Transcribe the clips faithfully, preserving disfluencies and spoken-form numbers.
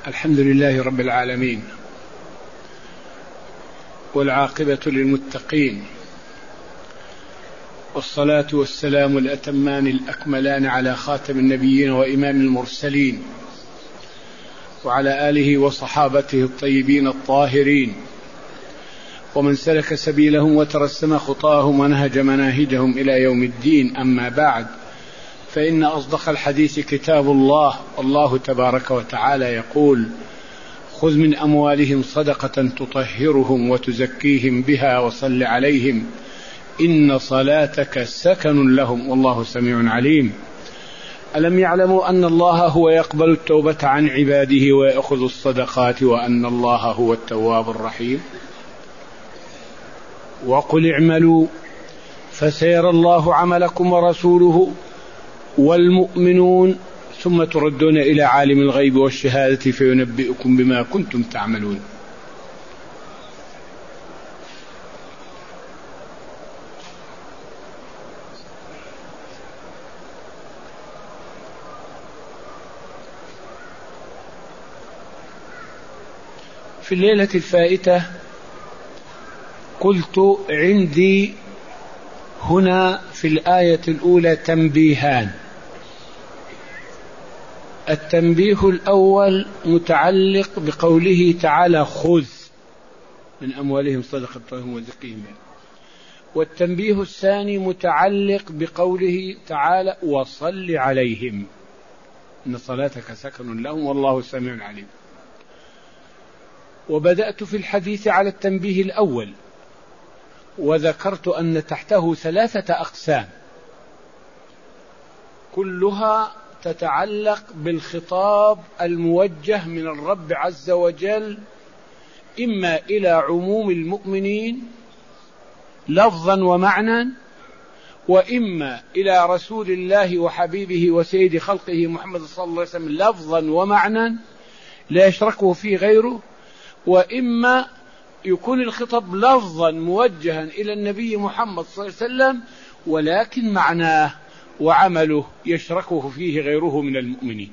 الحمد لله رب العالمين، والعاقبة للمتقين، والصلاة والسلام الأتمان الأكملان على خاتم النبيين وإمام المرسلين، وعلى آله وصحابته الطيبين الطاهرين، ومن سلك سبيلهم وترسم خطاهم ونهج مناهجهم إلى يوم الدين. أما بعد، فإن أصدق الحديث كتاب الله، والله تبارك وتعالى يقول: خذ من أموالهم صدقة تطهرهم وتزكيهم بها وصل عليهم إن صلاتك سكن لهم والله سميع عليم. ألم يعلموا أن الله هو يقبل التوبة عن عباده ويأخذ الصدقات وأن الله هو التواب الرحيم؟ وقل اعملوا فسيرى الله عملكم ورسوله والمؤمنون ثم تردون إلى عالم الغيب والشهادة فينبئكم بما كنتم تعملون. في الليلة الفائتة قلت عندي هنا في الآية الأولى تنبيهان. التنبيه الأول متعلق بقوله تعالى: خذ من أموالهم صدقة تطهرهم وزكيهم بها، والتنبيه الثاني متعلق بقوله تعالى: وصل عليهم إن صلاتك سكن لهم والله سميع عليم. وبدأت في الحديث على التنبيه الأول، وذكرت أن تحته ثلاثة أقسام كلها تتعلق بالخطاب الموجه من الرب عز وجل، إما إلى عموم المؤمنين لفظا ومعنى، وإما إلى رسول الله وحبيبه وسيد خلقه محمد صلى الله عليه وسلم لفظا ومعنى لا يشركه فيه غيره، وإما يكون الخطاب لفظا موجها إلى النبي محمد صلى الله عليه وسلم ولكن معناه وعمله يشركه فيه غيره من المؤمنين.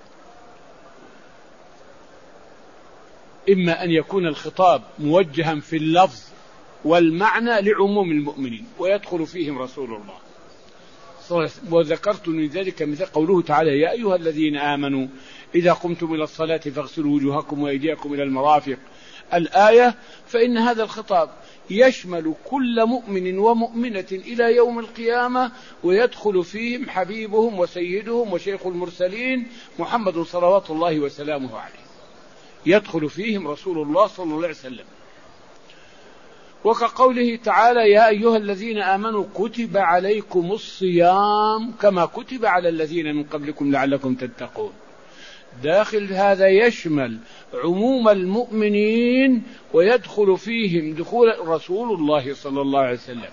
إما أن يكون الخطاب موجها في اللفظ والمعنى لعموم المؤمنين ويدخل فيهم رسول الله، وذكرت من ذلك مثل قوله تعالى: يا أيها الذين آمنوا إذا قمتم إلى الصلاة فاغسلوا وجوهكم وأيديكم إلى المرافق الآية. فإن هذا الخطاب يشمل كل مؤمن ومؤمنة إلى يوم القيامة، ويدخل فيهم حبيبهم وسيدهم وشيخ المرسلين محمد صلوات الله وسلامه عليه، يدخل فيهم رسول الله صلى الله عليه وسلم. وكقوله تعالى: يا أيها الذين آمنوا كتب عليكم الصيام كما كتب على الذين من قبلكم لعلكم تتقون. داخل هذا يشمل عموم المؤمنين ويدخل فيهم دخول رسول الله صلى الله عليه وسلم.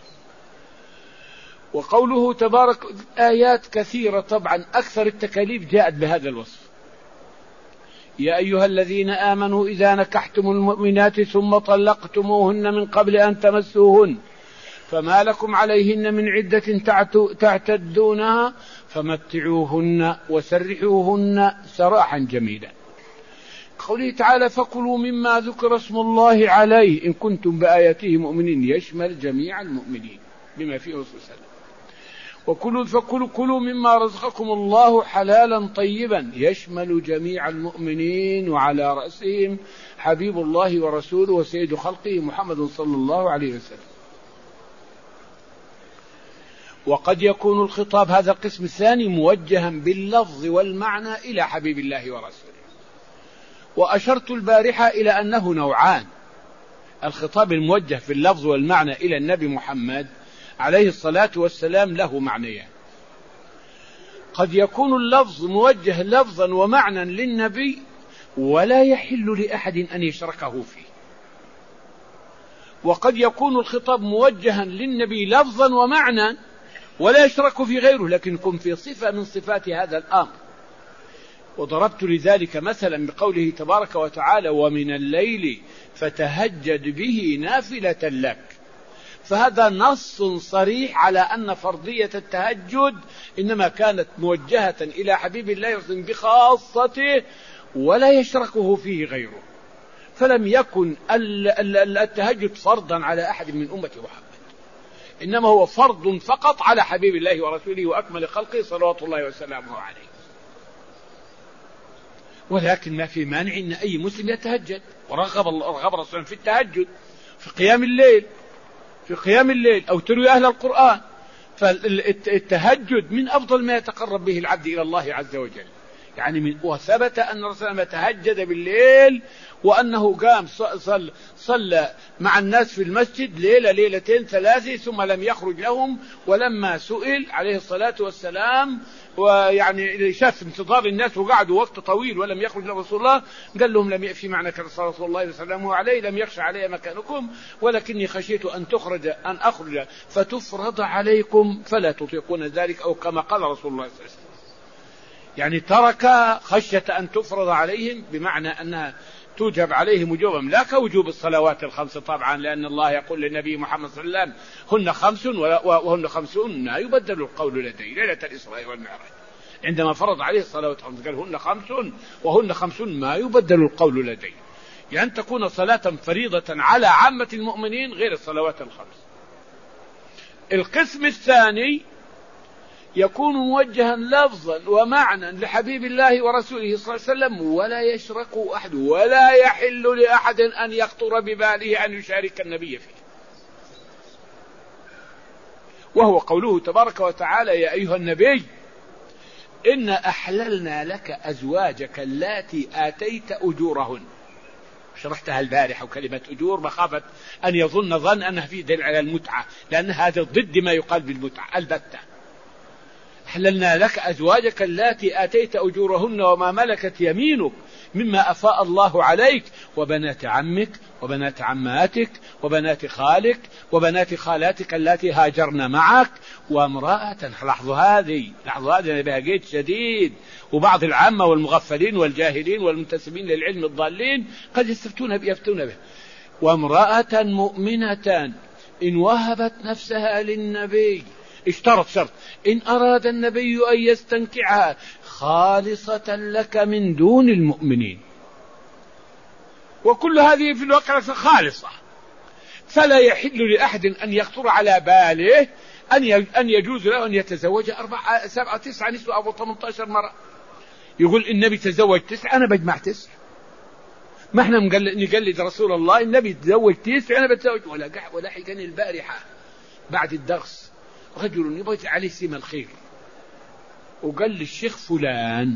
وقوله تبارك آيات كثيرة، طبعا أكثر التكاليف جاءت بهذا الوصف: يا أيها الذين آمنوا إذا نكحتم المؤمنات ثم طلقتموهن من قبل أن تمسوهن فما لكم عليهن من عدة تعتدونها فمتعوهن وسرحوهن سراحا جميلا. قوله تعالى: فكلوا مما ذكر اسم الله عليه إن كنتم بآياته مؤمنين، يشمل جميع المؤمنين بما فيه رسول الله. وكلوا فكلوا كلوا مما رزقكم الله حلالا طيبا، يشمل جميع المؤمنين وعلى رأسهم حبيب الله ورسوله وسيد خلقه محمد صلى الله عليه وسلم. وقد يكون الخطاب هذا القسم الثاني موجها باللفظ والمعنى إلى حبيب الله ورسوله. وأشرت البارحة إلى أنه نوعان: الخطاب الموجه في اللفظ والمعنى إلى النبي محمد عليه الصلاة والسلام له معنيان. قد يكون اللفظ موجه لفظا ومعنى للنبي ولا يحل لأحد أن يشركه فيه، وقد يكون الخطاب موجها للنبي لفظا ومعنى ولا يشرك في غيره لكن يكون في صفة من صفات هذا الأمر. وضربت لذلك مثلا بقوله تبارك وتعالى: ومن الليل فتهجد به نافلة لك. فهذا نص صريح على أن فرضية التهجد إنما كانت موجهة إلى حبيب الله بخاصته ولا يشركه فيه غيره، فلم يكن التهجد فرضا على أحد من أمة محمد، إنما هو فرض فقط على حبيب الله ورسوله وأكمل خلقه صلوات الله وسلامه عليه. ولكن ما في مانع أن أي مسلم يتهجد، ورغب رغب رسوله في التهجد في قيام الليل في قيام الليل أو تلو أهل القرآن. فالتهجد من أفضل ما يتقرب به العبد إلى الله عز وجل. يعني من وثبت أن الرسول ما تهجد بالليل، وأنه قام صلى, صلى مع الناس في المسجد ليلة ليلتين ثلاثة ثم لم يخرج لهم. ولما سئل عليه الصلاة والسلام ويعني شاف انتظار الناس وقعدوا وقت طويل ولم يخرج لرسول الله، قال لهم لم يأفي معنى رسول الله وسلامه عليه لم يخشى علي مكانكم، ولكني خشيت أن تخرج أن أخرج فتفرض عليكم فلا تطيقون ذلك، أو كما قال رسول الله صلى الله عليه وسلم. يعني ترك خشية أن تفرض عليهم، بمعنى أنها توجب عليهم وجوبا، لا كوجوب الصلوات الخمس طبعا، لأن الله يقول للنبي محمد صلى الله عليه وسلم هن خمس وهن خمسون ما يبدل القول لدي ليلة الإسراء والمعراج. عندما فرض عليه الصلوات الخمس قال هن خمس وهن خمسون ما يبدل القول لدي، يعني تكون صلاة فريضة على عامة المؤمنين غير الصلوات الخمس. القسم الثاني يكون موجها لفظا ومعنى لحبيب الله ورسوله صلى الله عليه وسلم، ولا يشرك أحد، ولا يحل لأحد أن يخطر بباله أن يشارك النبي فيه، وهو قوله تبارك وتعالى يا أيها النبي إنا أحللنا لك أزواجك اللاتي آتيت أجورهن. شرحتها البارحة، وكلمة أجور مخافة أن يظن ظن أنها في دليل على المتعة، لأن هذا ضد ما يقال بالمتعة البتة. أحللنا لك أزواجك اللاتي آتيت أجورهن وما ملكت يمينك مما أفاء الله عليك، وبنات عمك وبنات عماتك وبنات خالك وبنات خالاتك اللاتي هاجرن معك، وامرأة. لاحظوا هذه لاحظوا هذه بها قيد شديد، وبعض العامة والمغفلين والجاهلين والمنتسبين للعلم الضالين قد يستفتون بيفتون به. وامرأة مؤمنة إن وهبت نفسها للنبي، اشترط شرط إن أراد النبي أن يستنكعها خالصة لك من دون المؤمنين. وكل هذه في الواقع خالصة، فلا يحل لأحد أن يخطر على باله أن يجوز له أن يتزوج أربعة سبعة تسعة نسوة أو ثمانية عشر مرة. يقول النبي تزوج تسعة أنا بجمع تسعة، ما احنا نقلد رسول الله، النبي تزوج تسعة أنا بتزوج. ولا ولا حكاني البارحة بعد الدرس رجل يبغى عليه سيم الخير، وقال للشيخ فلان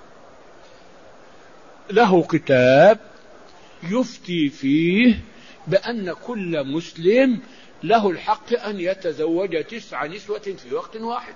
له كتاب يفتي فيه بأن كل مسلم له الحق أن يتزوج تسع نسوة في وقت واحد.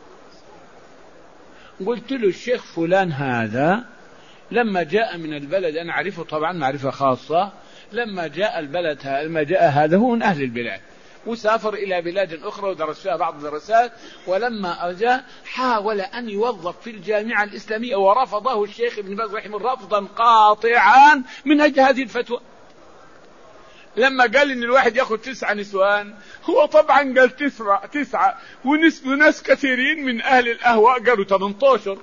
قلت له الشيخ فلان هذا لما جاء من البلد، أنا أعرفه طبعا معرفة خاصة، لما جاء البلد لما جاء هذا هو من أهل البلاد وسافر إلى بلاد أخرى ودرس فيها بعض الدراسات، ولما أجا حاول أن يوظف في الجامعة الإسلامية ورفضه الشيخ ابن باز رحمه الله رفضا قاطعا من أجل هذه الفتوى. لما قال إن الواحد يأخذ تسعة نسوان، هو طبعا قال تسعة تسعة وناس كثيرين من أهل الأهواء قالوا ثمانية عشر.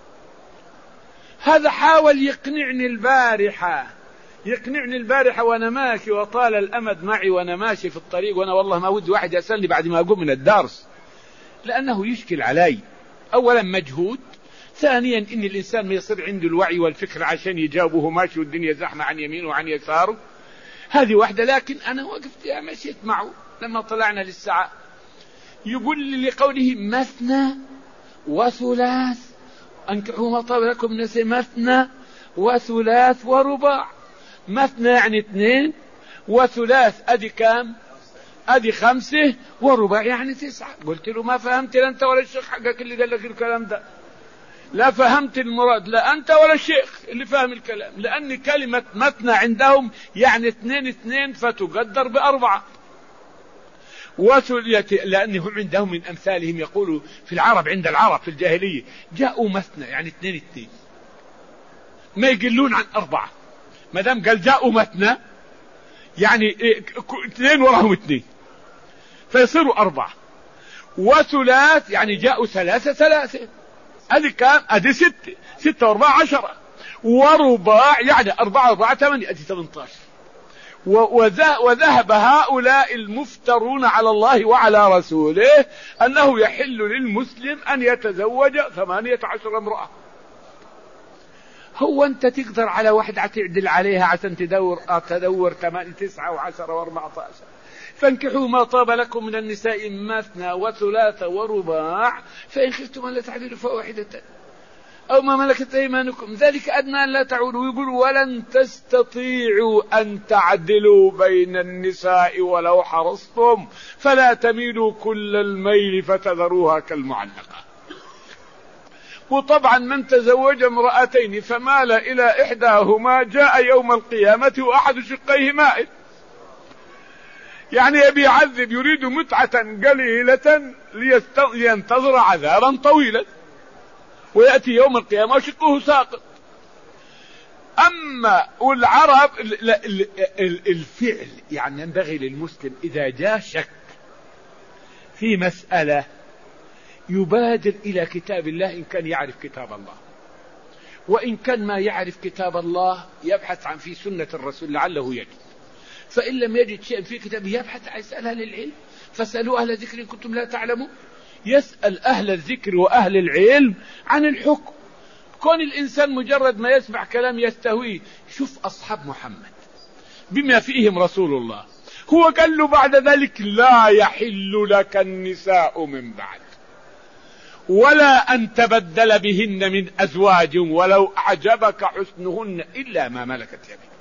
هذا حاول يقنعني البارحة يقنعني البارحة وأنا ماشي، وطال الأمد معي وأنا ماشي في الطريق، وأنا والله ما ودي واحد يسألني بعد ما أقوم من الدرس، لأنه يشكل علي. أولا مجهود، ثانيا إن الإنسان ما يصير عنده الوعي والفكر عشان يجاوبه ماشي والدنيا زحمة عن يمينه وعن يساره، هذه واحدة. لكن أنا وقفت مشيت معه لما طلعنا للساعة، يقول لي لقوله مثنى وثلاث أنكحوا ما طاب لكم من النساء مثنى وثلاث ورباع. مثنى يعني اثنين، وثلاث أدي كام؟ أدي خمسة، ورباع يعني تسعة. قلت له ما فهمت لا أنت ولا الشيخ حقك اللي قال لك الكلام ده، لا فهمت المراد لا أنت ولا الشيخ اللي فهم الكلام، لأن كلمة مثنى عندهم يعني اثنين اثنين فتقدر بأربعة، لأنهم عندهم من أمثالهم يقولوا في العرب عند العرب في الجاهلية جاءوا مثنى يعني اثنين اثنين، ما يقلون عن أربعة. ما دام قال جاءوا مثنى يعني اثنين وراهم اثنين فيصيروا أربعة، وثلاث يعني جاءوا ثلاثة ثلاثة، هذه كام؟ هذه ستة، ستة وأربعة عشرة، ورباع، يعني أربعة أربعة ثمانية أدي ثمانية عشر. وذهب هؤلاء المفترون على الله وعلى رسوله أنه يحل للمسلم أن يتزوج ثمانية عشر امرأة. هو أنت تقدر على واحدة تعدل عليها عشان تدور تدور ثمانية تسعة وعشرة وأربعة عشر؟ فانكحوا ما طاب لكم من النساء مثنى وثلاث ورباع فإن خفتم أن لا تعدلوا فواحدة أو ما ملكت أيمانكم ذلك أدنى أن لا تعودوا. يقول ولن تستطيعوا أن تعدلوا بين النساء ولو حرصتم فلا تميلوا كل الميل فتذروها كالمعلقة. وطبعا من تزوج امرأتين فمال إلى إحداهما جاء يوم القيامة وأحد شقيه مائل، يعني يبي يعذب، يريد متعة قليلة لينتظر عذابا طويلا، ويأتي يوم القيامة وشقه ساقط. أما والعرب الفعل، يعني ينبغي للمسلم إذا جاء شك في مسألة يبادر إلى كتاب الله إن كان يعرف كتاب الله، وإن كان ما يعرف كتاب الله يبحث عن في سنة الرسول لعله يجد، فإن لم يجد شيئا في كتابه يبحث عن يسأل أهل العلم فاسألوا أهل الذكر إن كنتم لا تعلمون. يسأل أهل الذكر وأهل العلم عن الحكم. كون الإنسان مجرد ما يسمع كلام يستهويه، شوف أصحاب محمد بما فيهم رسول الله، هو قال له بعد ذلك لا يحل لك النساء من بعد ولا أن تبدل بهن من أزواج ولو أعجبك حسنهن إلا ما ملكت يمينك.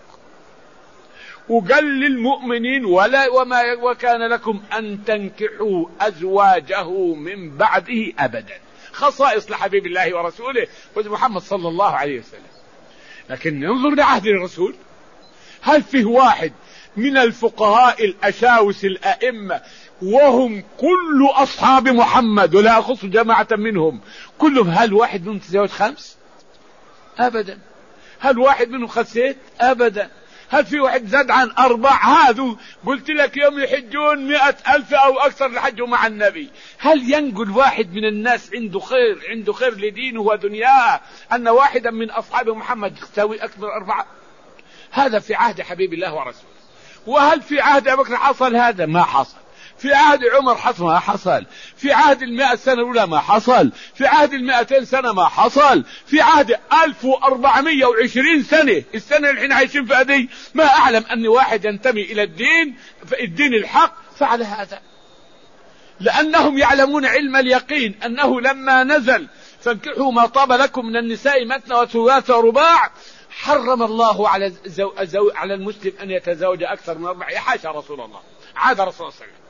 وقال للمؤمنين ولا وما وكان لكم أن تنكحوا أزواجه من بعده أبدا. خصائص لحبيب الله ورسوله محمد صلى الله عليه وسلم. لكن ننظر لعهد الرسول، هل فيه واحد من الفقهاء الأشاوس الأئمة وهم كل أصحاب محمد ولا أخص جماعة منهم كلهم، هل واحد منهم تزوج خمس؟ أبدا. هل واحد منهم خسيت؟ أبدا. هل في واحد زاد عن أربع؟ هذا قلت لك يوم يحجون مئة ألف أو أكثر لحجوا مع النبي. هل ينقل واحد من الناس عنده خير عنده خير لدينه ودنياه أن واحدا من أصحاب محمد يساوي أكثر أربعة؟ هذا في عهد حبيب الله ورسوله. وهل في عهد أبي بكر حصل هذا؟ ما حصل. في عهد عمر حصل؟ ما حصل. في عهد المائة سنة الأولى ما حصل. في عهد المائتين سنة ما حصل. في عهد ألف وأربعمائة وعشرين سنة، السنة اللي احنا عايشين في هذه، ما أعلم أن واحد ينتمي إلى الدين الدين الحق فعل هذا، لأنهم يعلمون علم اليقين أنه لما نزل فانكحوا ما طاب لكم من النساء مثنى وثلاث ورباع حرم الله على زو... زو... على المسلم أن يتزوج أكثر من أربع. يحاشى رسول الله، عاد رسول الله صلى الله عليه وسلم.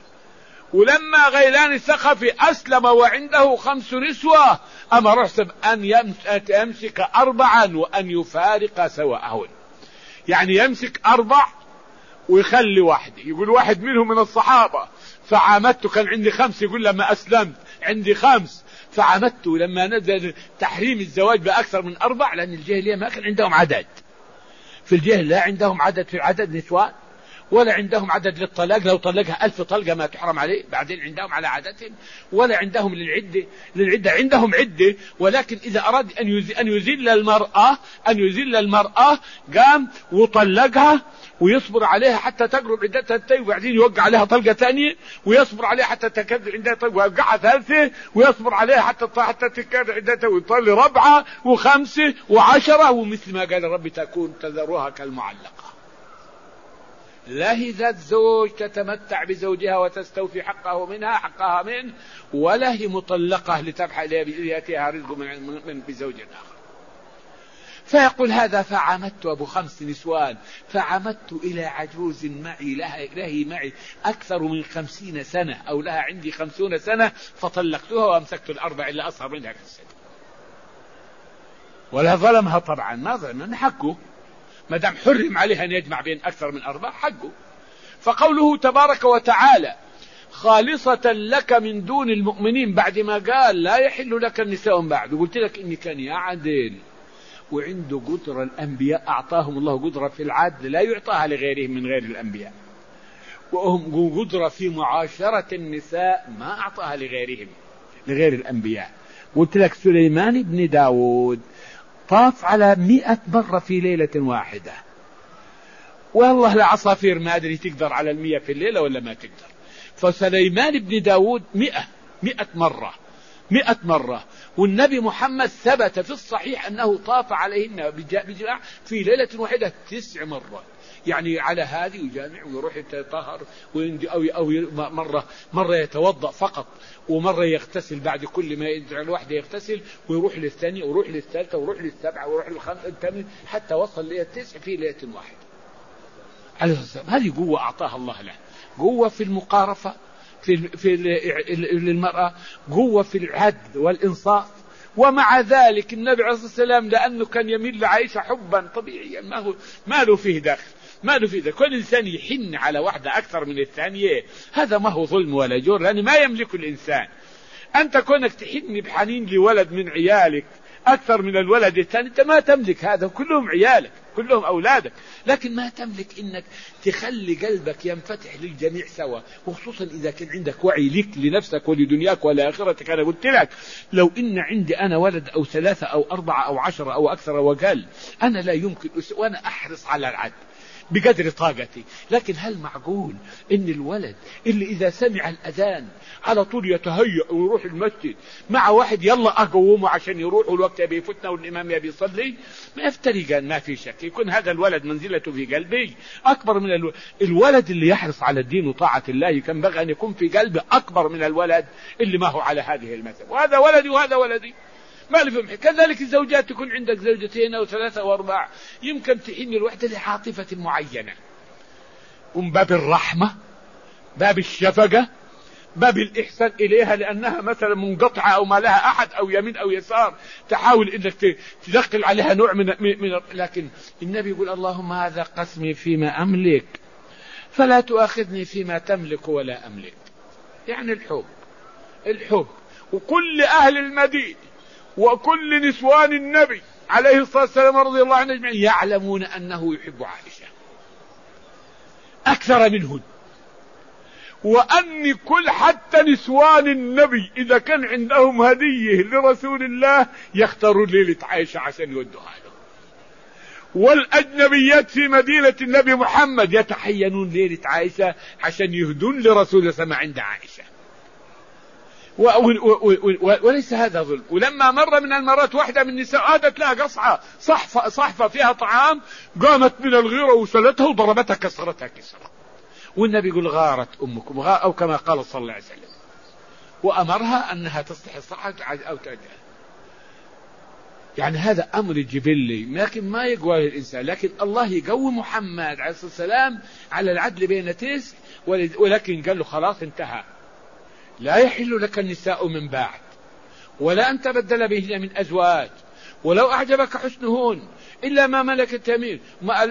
ولما غيلان الثقفي أسلم وعنده خمس نسوة أمر أن يمسك أربعا وأن يفارق سواءهن، يعني يمسك أربع ويخلي واحد. يقول واحد منهم من الصحابة فعامدت، كان عندي خمس، يقول لما أسلمت عندي خمس فعامدت لما نزل تحريم الزواج بأكثر من أربع، لأن الجاهلية ما كان عندهم عدد. في الجاهل لا عندهم عدد في عدد نسوان ولا عندهم عدد للطلاق، لو طلقها ألف طلقة ما تحرم عليه، بعدين عندهم على عادتهم. ولا عندهم للعدة للعدة عندهم عدة، ولكن إذا أراد أن يزيل أن يزيل المرأة أن يزيل المرأة قام وطلقها ويصبر عليها حتى تقرب عدتها التي، وبعدين يوقع عليها طلقة ثانية ويصبر عليها حتى تكذب عندها طلقة، ويوقعها ثالثة ويصبر عليها حتى حتى تكذب عدتها، ويطلق ربعة وخمسة وعشرة، ومثل ما قال ربي تكون تذروها كالمعلقة. لا هي ذات زوج تتمتع بزوجها وتستوفي حقه منها حقها منه، ولا هي مطلقة لتبحث ليأتيها رزق من, من بزوج آخر. فيقول هذا فعمدت أبو خمس نسوان، فعمدت إلى عجوز معي لها لهي معي أكثر من خمسين سنة أو لها عندي خمسون سنة فطلقتها وأمسكت الأربع إلا أصغر منها في السنة. ولا ظلمها طبعا، ما ظلم حقه ما دام حرم عليها أن يجمع بين أكثر من أربع حقه. فقوله تبارك وتعالى خالصة لك من دون المؤمنين بعد ما قال لا يحل لك النساء بعد، وقلت لك إني كان يعدل وعنده قدرة. الأنبياء أعطاهم الله قدرة في العدل لا يعطاها لغيرهم من غير الأنبياء، وهم قدرة في معاشرة النساء ما أعطاها لغيرهم لغير الأنبياء. قلت لك سليمان بن داود طاف على مئة مرة في ليلة واحدة. والله العصافير ما أدري تقدر على المئة في الليلة ولا ما تقدر. فسليمان بن داود مئة مئة مرة مئة مرة. والنبي محمد ثبت في الصحيح أنه طاف عليهن بجماع في ليلة واحدة تسع مرات. يعني على هذه يجامع ويروح يتطهر أو أو مرة مرة يتوضأ فقط، ومرة يغتسل بعد كل ما يدعي الواحدة يغتسل، ويروح للثانية ويروح للثالثة ويروح للسبعة ويروح للخامسة حتى وصل ليلة التسع في ليلة واحدة عليه السلام. هذه قوة أعطاها الله له، قوة في المقارفة في في للمرأة، قوة في العدل والإنصاف. ومع ذلك النبي عليه الصلاة والسلام لأنه كان يميل لعائشة حبا طبيعيا ما هو ما له فيه داخل ما له فيه داخل. كل إنسان يحن على واحدة أكثر من الثانية هذا ما هو ظلم ولا جور، لأن ما يملك الإنسان. أنت كونك تحن بحنين لولد من عيالك أكثر من الولد الثاني، أنت ما تملك هذا، كلهم عيالك كلهم أولادك، لكن ما تملك إنك تخلي قلبك ينفتح للجميع سوا، وخصوصا إذا كان عندك وعي لك لنفسك ولدنياك ولآخرتك. أنا قلت لك لو إن عندي أنا ولد أو ثلاثة أو أربعة أو عشرة أو أكثر وقل، أنا لا يمكن أس... وأنا أحرص على العدل بقدر طاقتي. لكن هل معقول إن الولد اللي إذا سمع الأذان على طول يتهيأ ويروح المسجد مع واحد يلا أقومه عشان يروح والوقت يبي يفتنا والإمام يبي يصلي؟ ما يفترقان، ما في شك يكون هذا الولد منزلته في قلبي أكبر من الولد. الولد اللي يحرص على الدين وطاعة الله كان بغى أن يكون في قلبه أكبر من الولد اللي ما هو على هذه المثل. وهذا ولدي وهذا ولدي ما لفهم. كذلك الزوجات تكون عندك زوجتين أو ثلاثة أو أربعة، يمكن تحين الوحدة لعاطفة معينة، ومن باب الرحمة، باب الشفقة، باب الإحسان إليها لأنها مثلا منقطعة أو ما لها أحد أو يمين أو يسار، تحاول إنك تدخل عليها نوع من, من لكن النبي يقول اللهم هذا قسمي فيما أملك فلا تؤاخذني فيما تملك ولا أملك. يعني الحب الحب وكل أهل المدينة وكل نسوان النبي عليه الصلاة والسلام رضي الله عنهم أجمعين يعلمون أنه يحب عائشة أكثر منهن، وأن كل حتى نسوان النبي إذا كان عندهم هدية لرسول الله يختاروا ليلة عائشة عشان يودوها له. والأجنبيات في مدينة النبي محمد يتحينون ليلة عائشة عشان يهدون لرسول الله سمع عند عائشة. و و و و وليس هذا ظلم. ولما مر من المرات واحدة من النساء آدت لها قصعة صحفة, صحفة فيها طعام، قامت من الغيرة وسلتها وضربتها كسرتها كسرة، والنبي يقول غارت أمكم غار أو كما قال صلى الله عليه وسلم، وأمرها أنها تصلح الصحة أو تأجل. يعني هذا أمر جبلي لكن ما يقوى الإنسان، لكن الله يقوي محمد عليه الصلاة والسلام على العدل بين تسع، ولكن قال له خلاص انتهى، لا يحل لك النساء من بعد ولا أن تبدل بهن من أزواج ولو أعجبك حسنهن إلا ما ملكت يمين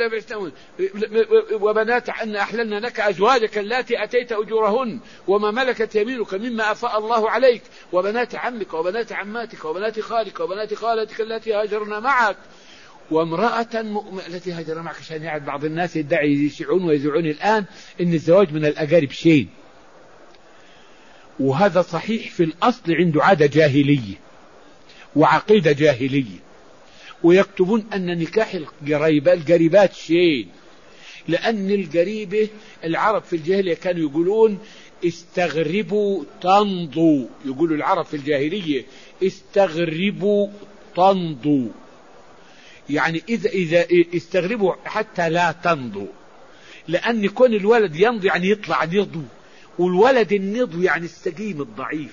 وبنات أن أحللنا لك أزواجك اللاتي أتيت أجورهن وما ملكت يمينك مما أفاء الله عليك وبنات عمك وبنات عماتك وبنات خالك وبنات خالتك اللاتي هاجرنا معك وامرأة مؤمنة التي هاجرنا معك. عشان يعني بعض الناس يدعي يشيعون ويزعون الآن إن الزواج من الأقارب شيء، وهذا صحيح في الأصل عنده عادة جاهلية وعقيدة جاهلية، ويكتبون أن نكاح القريبة القريبات شيء، لأن القريبة العرب في الجاهلية كانوا يقولون استغربوا تنضوا، يقولوا العرب في الجاهلية استغربوا تنضوا، يعني إذا إذا استغربوا حتى لا تنضوا، لأن يكون الولد ينضي يعني يطلع نضو، والولد النضو يعني السقيم الضعيف،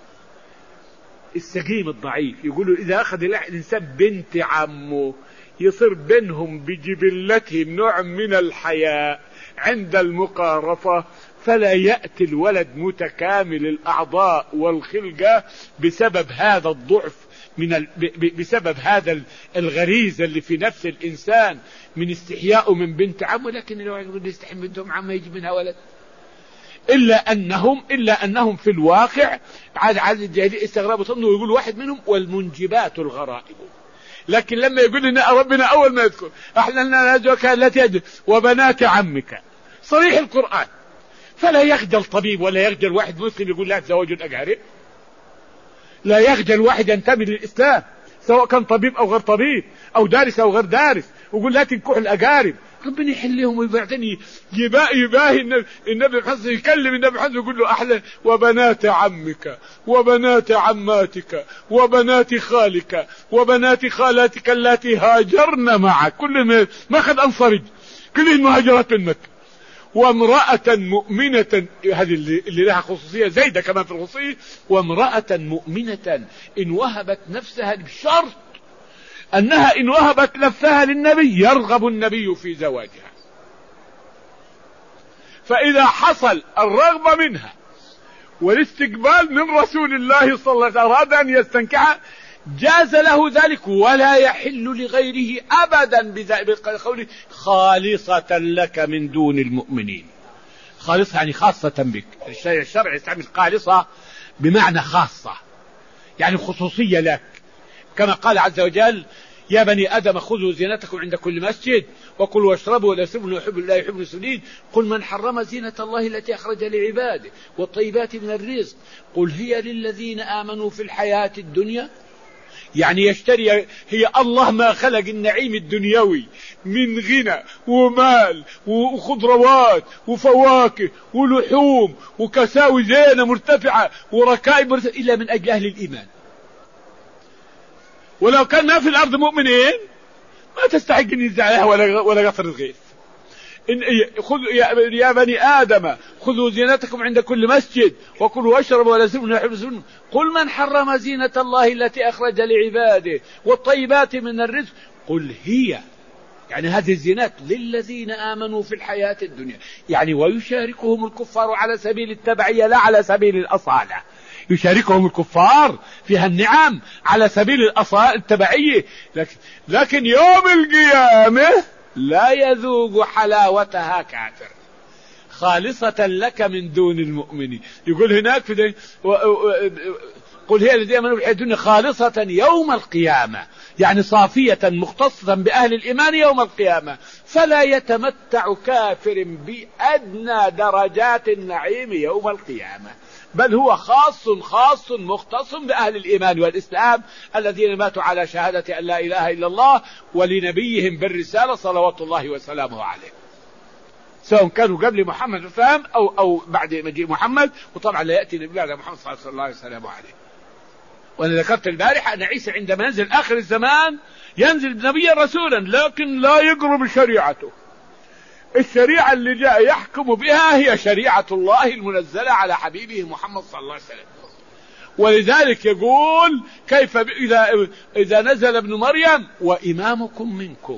السقيم الضعيف. يقولوا إذا أخذ الإنسان بنت عمه يصير بينهم بجبلتهم نوع من الحياء عند المقارفة، فلا يأتي الولد متكامل الأعضاء والخلقة بسبب هذا الضعف من ال... ب... بسبب هذا الغريزة اللي في نفس الإنسان من استحياء من بنت عمه. لكن الواحد يقول يستحي من بنتهم عمه يجي منها ولد، إلا أنهم إلا أنهم في الواقع عاد عاد الجاهلية استغربوا صنوا ويقول واحد منهم والمنجبات الغرائب. لكن لما يقول لنا ربنا أول ما يذكر أحللنا لك التي وبنات عمك صريح القرآن، فلا يخجل طبيب ولا يخجل واحد مسلم يقول لا تزوجوا الأقارب، لا يخجل واحد ينتمي للإسلام سواء كان طبيب أو غير طبيب أو دارس أو غير دارس، ويقول لا تنكحوا الأقارب. ربنا يحلهم ويبعدني يباهي النبي النبي محمد، يكلم النبي محمد يقول له أحلى وبنات عمك وبنات عماتك وبنات خالك وبنات خالاتك التي هاجرن معك، كل ما أخذ أنصرج كلهم مهاجرات من مكة. وامرأة مؤمنة، هذه اللي لها خصوصية زايدة كمان في الخصوصية، وامرأة مؤمنة إن وهبت نفسها بشرط أنها إن وهبت نفسها للنبي يرغب النبي في زواجها. فإذا حصل الرغبة منها والاستقبال من رسول الله صلى الله عليه وسلم أراد أن يستنكحها جاز له ذلك، ولا يحل لغيره أبدا بقوله خالصة لك من دون المؤمنين. خالصة يعني خاصة بك. الشرع يستعمل خالصة بمعنى خاصة، يعني خصوصية لك، كما قال عز وجل يا بني آدم خذوا زينتكم عند كل مسجد وكلوا واشربوا ولا تسرفوا يحب الله يحب المسلمين. قل من حرم زينة الله التي أخرج لعباده والطيبات من الرزق قل هي للذين آمنوا في الحياة الدنيا. يعني يشتري، هي الله ما خلق النعيم الدنيوي من غنى ومال وخضروات وفواكه ولحوم وكساوي زينة مرتفعة وركائب مرتفعة إلا من أجل أهل الإيمان. ولو كان ما في الأرض مؤمنين ما تستحق أن ينزعها ولا ولا قطر الغيث. إن خذوا يا بني آدم خذوا زينتكم عند كل مسجد وكلوا واشربوا ولا تسرفوا يحب المسلمين. قل من حرم زينة الله التي أخرج لعباده والطيبات من الرزق قل هي، يعني هذه الزينات للذين آمنوا في الحياة الدنيا، يعني ويشاركهم الكفار على سبيل التبعية لا على سبيل الأصالة. يشاركهم الكفار فيها النعم على سبيل التبعية، لكن, لكن يوم القيامة لا يذوق حلاوتها كافر. خالصة لك من دون المؤمنين. يقول هناك في دي و... و... قل هي الذين آمنوا بالحياة الدنيا خالصة يوم القيامة، يعني صافية مختصة بأهل الإيمان يوم القيامة، فلا يتمتع كافر بأدنى درجات النعيم يوم القيامة، بل هو خاص خاص مختص بأهل الإيمان والإسلام الذين ماتوا على شهادة أن لا إله إلا الله ولنبيهم بالرسالة صلوات الله وسلامه عليه، سواء كانوا قبل محمد فهم أو, أو بعد مجيء محمد. وطبعا لا يأتي نبي بعد محمد صلى الله عليه وسلم عليه. وأنا ذكرت البارحة أن عيسى عندما ينزل آخر الزمان ينزل نبيا رسولا، لكن لا يقرب شريعته. الشريعة اللي جاء يحكم بها هي شريعة الله المنزلة على حبيبه محمد صلى الله عليه وسلم. ولذلك يقول كيف إذا, إذا نزل ابن مريم وإمامكم منكم،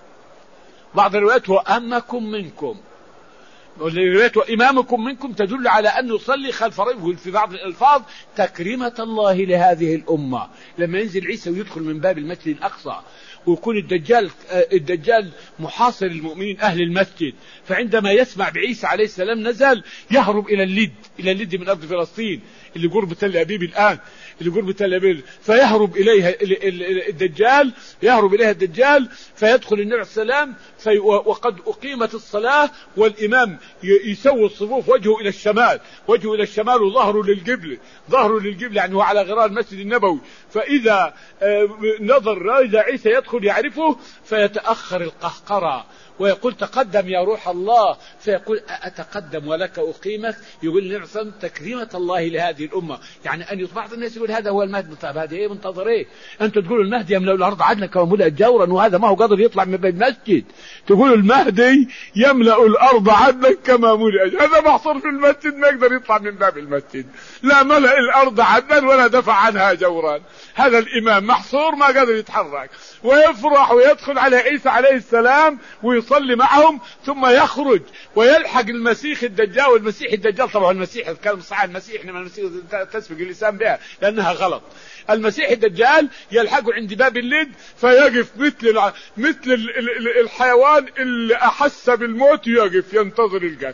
بعض الروايات وأمكم منكم، والروايات وإمامكم منكم تدل على أن يصلي خلف رجل. في بعض الألفاظ تكريمة الله لهذه الأمة لما ينزل عيسى ويدخل من باب المسجد الأقصى ويكون الدجال الدجال محاصر المؤمنين أهل المسجد، فعندما يسمع بعيسى عليه السلام نزل يهرب إلى اللد إلى اللد من أرض فلسطين اللي قرب تل أبيب الآن، اللي قرب تل أبيب، فيهرب إليها الدجال يهرب إليها الدجال فيدخل النبي عليه السلام في وقد أقيمت الصلاة والإمام يسوي الصفوف وجهه إلى الشمال وجهه إلى الشمال وظهره للقبلة ظهره للقبلة يعني هو على غرار المسجد النبوي. فإذا نظر إذا عيسى يدخل يعرفه فيتأخر القهقرة ويقول تقدم يا روح الله، فيقول أتقدم ولك أقيمك. يقول النبي صلى الله عليه وسلم تكريمة الله لهذه الأمة، يعني أن بعض الناس يقول هذا هو المهدي. طيب هذا إيه منتظر إيه؟ أنت تقول المهدي يملأ الأرض عدلا كما ملأت جورا، وهذا ما هو قادر يطلع من بين المسجد. تقول المهدي يملأ الأرض عدلا كما ملأت، هذا محصور في المسجد ما يقدر يطلع من باب المسجد، لا ملأ الأرض عدلا ولا دفع عنها جورا. هذا الإمام محصور ما قادر يتحرك، ويفرح ويدخل على عيسى عليه السلام ويصلي معهم ثم يخرج ويلحق المسيح الدجال. والمسيح الدجال طبعا المسيح كلمة صحيح المسيح لما المسيح تسبق اللسان بها لأنها غلط. المسيح الدجال يلحقه عند باب اللد فيقف مثل الع... مثل ال... ال... الحيوان اللي أحس بالموت يقف ينتظر القتل،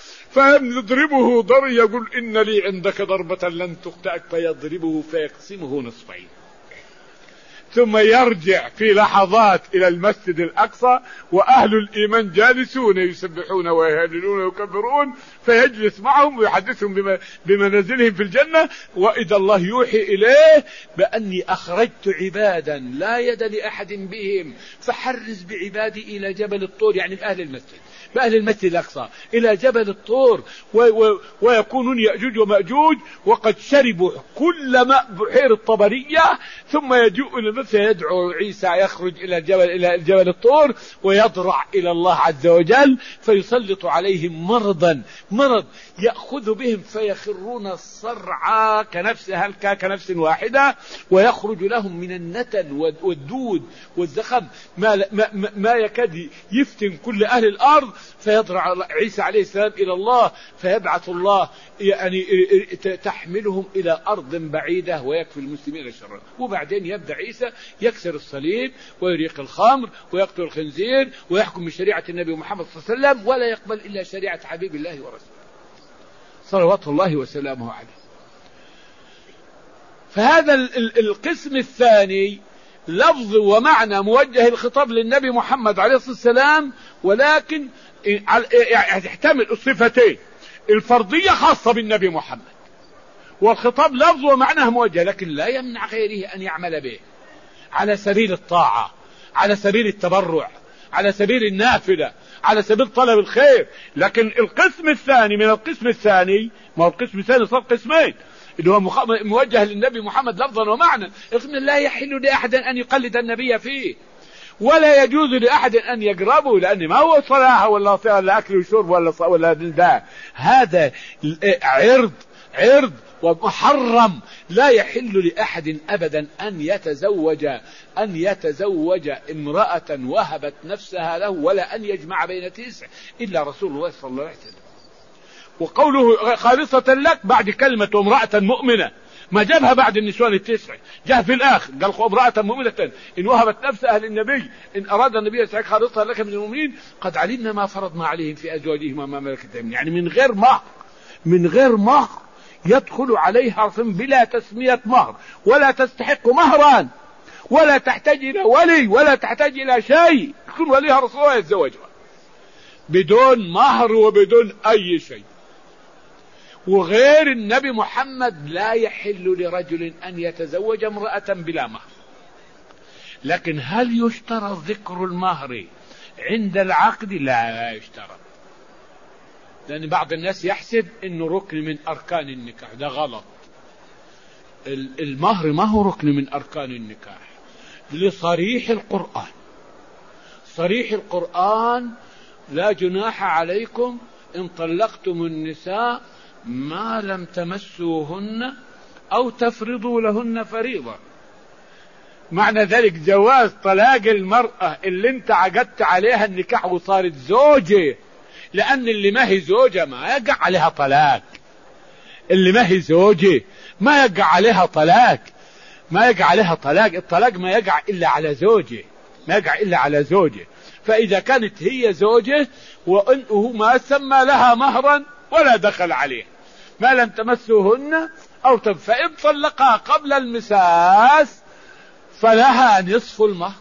فيضربه ضرب يقول إن لي عندك ضربة لن تقطعك، فيضربه فيقسمه نصفين. ثم يرجع في لحظات إلى المسجد الأقصى وأهل الإيمان جالسون يسبحون ويهللون ويكبرون، فيجلس معهم ويحدثهم بمنازلهم في الجنة، وإذا الله يوحي إليه بأني أخرجت عبادا لا يد لأحد بهم فحرز بعبادي إلى جبل الطور، يعني بأهل المسجد بأهل المسجد الأقصى إلى جبل الطور، و و ويكونون يأجوج ومأجوج وقد شربوا كل ماء بحير الطبرية، ثم يجوء إلى المسجد يدعو عيسى يخرج إلى الجبل إلى جبل الطور ويضرع إلى الله عز وجل، فيسلط عليهم مرضا مرض يأخذ بهم فيخرون صرعى كنفس هلكا كنفس واحدة، ويخرج لهم من النتن والدود والزخم ما, ما, ما يكاد يفتن كل أهل الأرض، فيضرع عيسى عليه السلام إلى الله، فيبعث الله يعني تحملهم إلى أرض بعيدة ويكفي المسلمين الشر. وبعدين يبدأ عيسى يكسر الصليب ويريق الخمر ويقتل الخنزير ويحكم بشريعة النبي محمد صلى الله عليه وسلم، ولا يقبل إلا شريعة حبيب الله ورسوله صلوات الله وسلامه عليه. فهذا القسم الثاني لفظ ومعنى موجه الخطاب للنبي محمد عليه الصلاة والسلام، ولكن يحتمل الصفتين، الفرضية خاصة بالنبي محمد، والخطاب لفظ ومعناه موجه، لكن لا يمنع غيره أن يعمل به على سبيل الطاعة، على سبيل التبرع، على سبيل النافلة، على سبيل طلب الخير. لكن القسم الثاني من القسم الثاني، ما هو القسم الثاني صار قسمين، اللي هو موجه للنبي محمد لفظا ومعنى. القسم لا يحل لأحد أن يقلد النبي فيه، ولا يجوز لأحد أن يقربه، لأن ما هو صلاة ولا ولا أكل وشرب ولا ولا ده، هذا عرض عرض ومحرم، لا يحل لأحد أبدا أن يتزوج أن يتزوج امرأة وهبت نفسها له، ولا أن يجمع بين تسع إلا رسول الله صلى الله عليه وسلم. وقوله خالصة لك بعد كلمة امرأة مؤمنة، ما جابها بعد النسوان التسع، جاء في الآخر قال امرأة مؤمنة إن وهبت نفسها للنبي إن أراد النبي يسعك خالصة لك من المؤمنين قد علمنا ما فرضنا عليهم في أزواجهم وما ملكت أيمانهم، يعني من غير مهر، من غير مهر يدخل عليها بلا تسمية مهر، ولا تستحق مهرا، ولا تحتاج إلى ولي، ولا تحتاج إلى شيء، يكون وليها رسول الله يتزوجها بدون مهر وبدون أي شيء. وغير النبي محمد لا يحل لرجل أن يتزوج امرأة بلا مهر. لكن هل يشترط ذكر المهر عند العقد؟ لا يشترط، لأن بعض الناس يحسب أنه ركن من أركان النكاح، ده غلط. المهر ما هو ركن من أركان النكاح لصريح القرآن. صريح القرآن لا جناح عليكم إن طلقتم النساء ما لم تمسوهن أو تفرضوا لهن فريضة. معنى ذلك جواز طلاق المرأة اللي انت عقدت عليها النكاح وصارت زوجة، لأن اللي ما هي زوجة ما يقع عليها طلاق، اللي ما هي زوجة ما يقع عليها طلاق، ما يقع عليها طلاق، الطلاق ما يقع إلا على زوجة، ما يقع إلا على زوجة. فإذا كانت هي زوجة وهو ما سمى لها مهرا ولا دخل عليه ما لم تمسوهن أو تب، فإن طلقها قبل المساس فلها نصف المهر،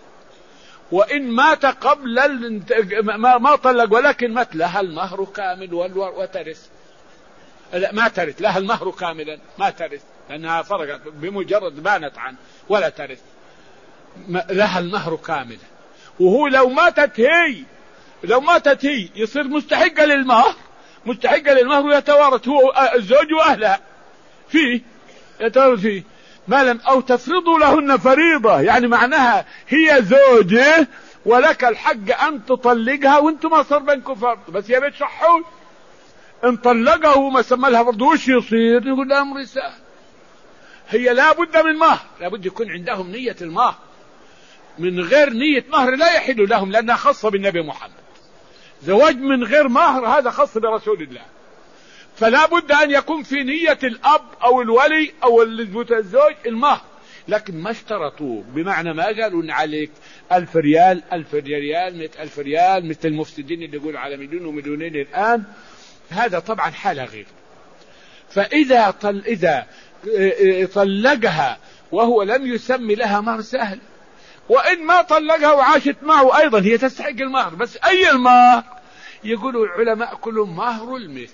وإن مات قبل ما, ما طلق ولكن مات لها المهر كامل وترث. لا ما ترث، لها المهر كاملا ما ترث، لأنها فرقت بمجرد بانت عنه ولا ترث، لها المهر كاملا. وهو لو ماتت هي لو ماتت هي يصير مستحقة للمهر، مستحقة للمهر ويتوارث هو الزوج وأهلها فيه، يتوارث فيه ما لم أو تفرضوا لهن فريضة، يعني معناها هي زوجة ولك الحق أن تطلقها وانتم ما صار بينكم فرض، بس يا بيت شحون ان طلقها وما سمى لها فرض وش يصير؟ يقول لا أمر سهل. هي لا بد من مهر، لا بد يكون عندهم نية المهر، من غير نية مهر لا يحل لهم، لأنها خاصة بالنبي محمد. زواج من غير مهر هذا خاص برسول الله، فلا بد أن يكون في نية الأب أو الولي أو الزوج المهر. لكن ما اشترطوا، بمعنى ما قالوا إن عليك ألف ريال ألف ريال مئة ألف ريال مثل المفسدين اللي يقول على مليون ومليونين الآن، هذا طبعا حالة غير. فإذا طل إذا طلقها وهو لم يسمي لها مهر سهل، وإن ما طلقها وعاشت معه أيضا هي تستحق المهر. بس أي المهر؟ يقولوا العلماء كلهم مهر المثل،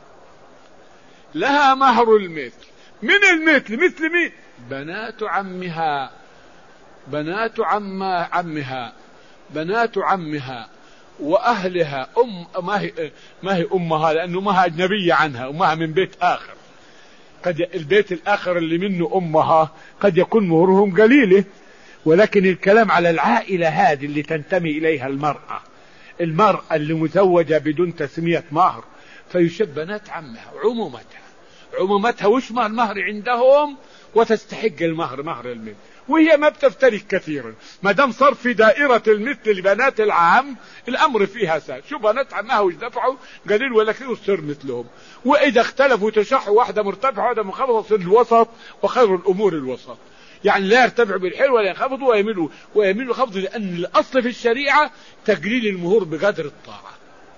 لها مهر المثل. من المثل؟ مثل مين؟ بنات عمها، بنات عم عمها بنات عمها وأهلها. أم ما هي ما هي أمها، لأنه أمها أجنبية عنها، أمها من بيت آخر. قد البيت الآخر اللي منه أمها قد يكون مهرهم قليلة، ولكن الكلام على العائلة هذه اللي تنتمي إليها المرأة، المرأة اللي مزوجة بدون تسمية مهر، فيشب بنات عمها عمومتها. عمومتها وش ما المهر عندهم، وتستحق المهر مهر المثل، وهي ما بتفترق كثيرا. ما دام صار في دائرة المثل لبنات العم الأمر فيها سهل. شو بنات عمها وش دفعوا قليل ولا كثير وصير مثلهم. وإذا اختلفوا تشحوا، واحدة مرتفعة واحدة منخفضة، صير الوسط، وخير الأمور الوسط. يعني لا يرتفعوا بالحيل ولا ينخفضوا ويميلوا ويميلوا خفض، لأن الأصل في الشريعة تقليل المهور بقدر الطاعة.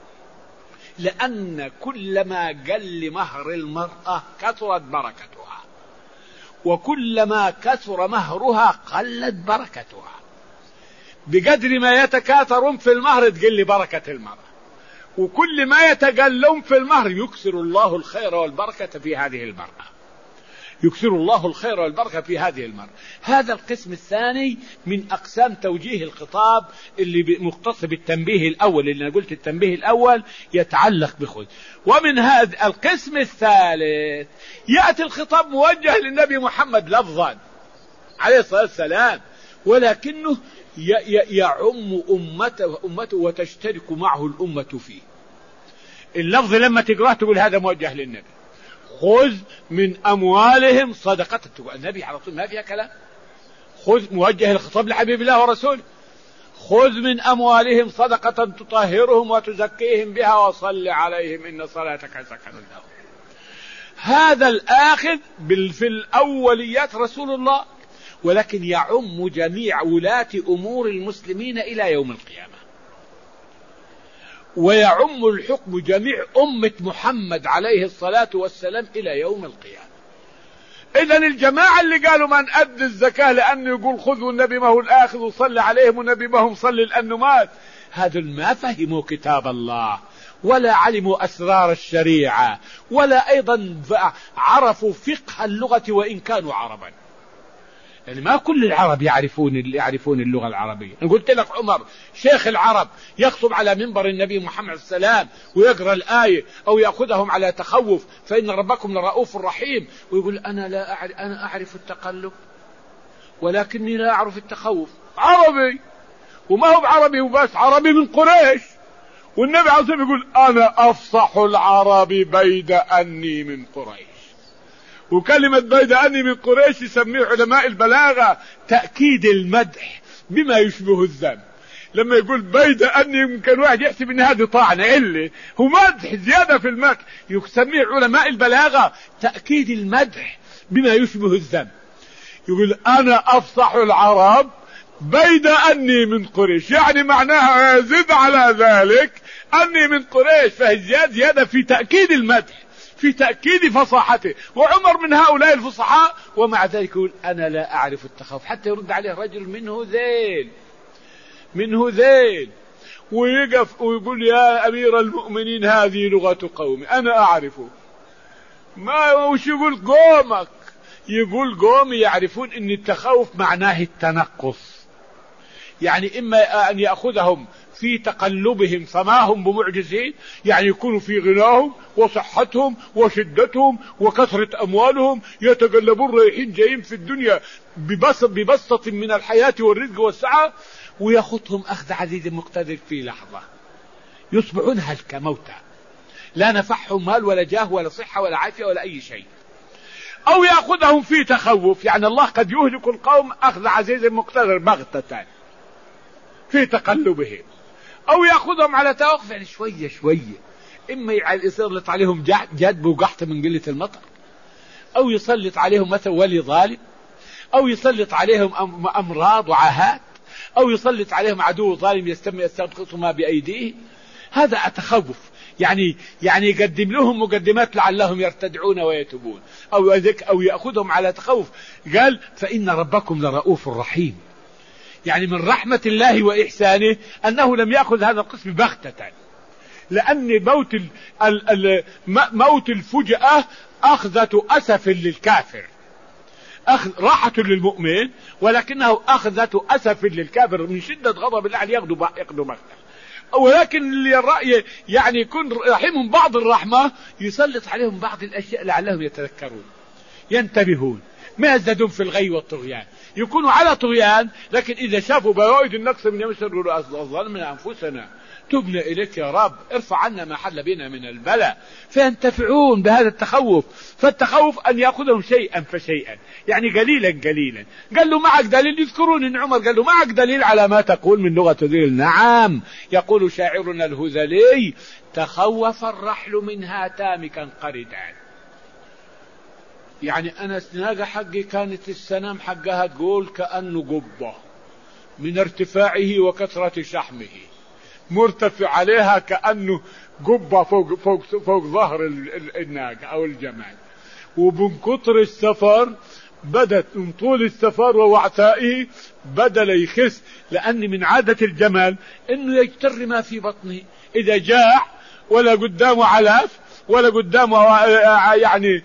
لأن كلما قل مهر المرأة كثرت بركتها، وكلما كثر مهرها قلت بركتها. بقدر ما يتكاثرون في المهر تقل بركة المرأة، وكل ما يتقلون في المهر يكثر الله الخير والبركة في هذه المرأة، يكثر الله الخير والبركة في هذه المرأة. هذا القسم الثاني من أقسام توجيه الخطاب اللي مختص بالتنبيه الأول، اللي أنا قلت التنبيه الأول يتعلق بخذ. ومن هذا القسم الثالث يأتي الخطاب موجه للنبي محمد لفظا عليه الصلاة والسلام، ولكنه يعم أمته, أمته وتشترك معه الأمة فيه. اللفظ لما تقرأه تقول هذا موجه للنبي، خذ من أموالهم صدقة. النبي على طول ما فيها كلام، خذ موجه الخطاب لحبيب الله ورسوله، خذ من أموالهم صدقة تطهرهم وتزكيهم بها وصل عليهم إن صلاتك سكن لهم. هذا الآخذ في الأوليات رسول الله، ولكن يعم جميع ولاة أمور المسلمين إلى يوم القيامة، ويعم الحكم جميع أمة محمد عليه الصلاة والسلام إلى يوم القيامة. إذن الجماعة اللي قالوا من أدى الزكاة لأنه يقول خذوا النبي ما هو الآخذ وصلي عليهم والنبي ما هم صلي لأنه مات، هذا ما فهموا كتاب الله ولا علموا أسرار الشريعة ولا أيضا عرفوا فقه اللغة وإن كانوا عربا. يعني ما كل العرب يعرفون يعرفون اللغة العربية. أنا قلت لك عمر شيخ العرب يخطب على منبر النبي محمد السلام ويقرأ الآية أو يأخذهم على تخوف فإن ربكم لرؤوف رحيم، ويقول أنا لا أعرف أنا أعرف التقلب ولكني لا أعرف التخوف. عربي، وما هو بعربي وبس، عربي من قريش، والنبي عليه الصلاة والسلام يقول أنا أفصح العرب بيد أني من قريش. وكلمة بيد أني من قريش يسميه علماء البلاغة تأكيد المدح بما يشبه الذم. لما يقول بيد أني يمكن واحد يحسب ان هذه طعنة، إلا هو مدح زيادة في المدح، يسميه علماء البلاغة تأكيد المدح بما يشبه الذم. يقول أنا أفصح العرب بيد أني من قريش، يعني معناها يزيد على ذلك أني من قريش، فهي زيادة في تأكيد المدح في تأكيد فصاحته. وعمر من هؤلاء الفصحاء، ومع ذلك يقول أنا لا أعرف التخوف، حتى يرد عليه رجل منه ذيل منه ذيل ويقف ويقول يا أمير المؤمنين هذه لغة قومي أنا أعرفه. ما وش يقول قومك؟ يقول قومي يعرفون أن التخوف معناه التنقص، يعني إما أن يأخذهم في تقلبهم فما هم بمعجزين، يعني يكونوا في غناهم وصحتهم وشدتهم وكثرة أموالهم، يتقلبون رايحين جايين في الدنيا ببسطة من الحياة والرزق والسعة، ويأخذهم أخذ عزيز مقتدر في لحظة يصبحون هلك موتى لا نفعهم مال ولا جاه ولا صحة ولا عافية ولا أي شيء. أو يأخذهم في تخوف، يعني الله قد يهلك القوم أخذ عزيز مقتدر بغتة في تقلبهم، أو يأخذهم على توقف، يعني شوية شوية، إما يسلط عليهم جدب وقحط من قلة المطر، أو يسلط عليهم مثل ولي ظالم، أو يسلط عليهم أمراض وعاهات، أو يسلط عليهم عدو ظالم يستمع يستنقص ما بأيديه. هذا أتخوف، يعني يعني يقدم لهم مقدمات لعلهم يرتدعون ويتوبون أو أو يأخذهم على تخوف. قال فإن ربكم لرؤوف رحيم، يعني من رحمة الله وإحسانه أنه لم يأخذ هذا القسم بغتة، لأن موت ال ال ال موت الفجأة أخذة أسف للكافر، أخذ راحة للمؤمن، ولكنه أخذة أسف للكافر من شدة غضب الله ياخذوا ياخذوا مغتة. ولكن اللي الرأي يعني يكون رحيم بعض الرحمة يسلط عليهم بعض الأشياء لعلهم يتذكرون ينتبهون، ما يزدادون في الغي والطغيان، يكونوا على طغيان، لكن إذا شافوا بوائد النقص من يمسر يقولوا ظلمنا أنفسنا تبنا إليك يا رب ارفع عنا ما حل بنا من البلاء، فينتفعون بهذا التخوف. فالتخوف أن يأخذهم شيئا فشيئا، يعني قليلا قليلا. قال له معك دليل؟ يذكرون إن عمر قال له معك دليل على ما تقول من لغة ذيل؟ نعم، يقول شاعرنا الهذلي تخوف الرحل منها تامكا قردا. يعني أنا الناقة حقي كانت السنام حقها تقول كأنه قبة من ارتفاعه وكثرة شحمه، مرتفع عليها كأنه قبة فوق, فوق, فوق ظهر الناقة أو الجمال. ومن كتر السفر بدت من طول السفر ووعثائه بدل يخس، لأن من عادة الجمال إنه يجتر ما في بطنه، إذا جاع ولا قدامه علف ولا قدامه يعني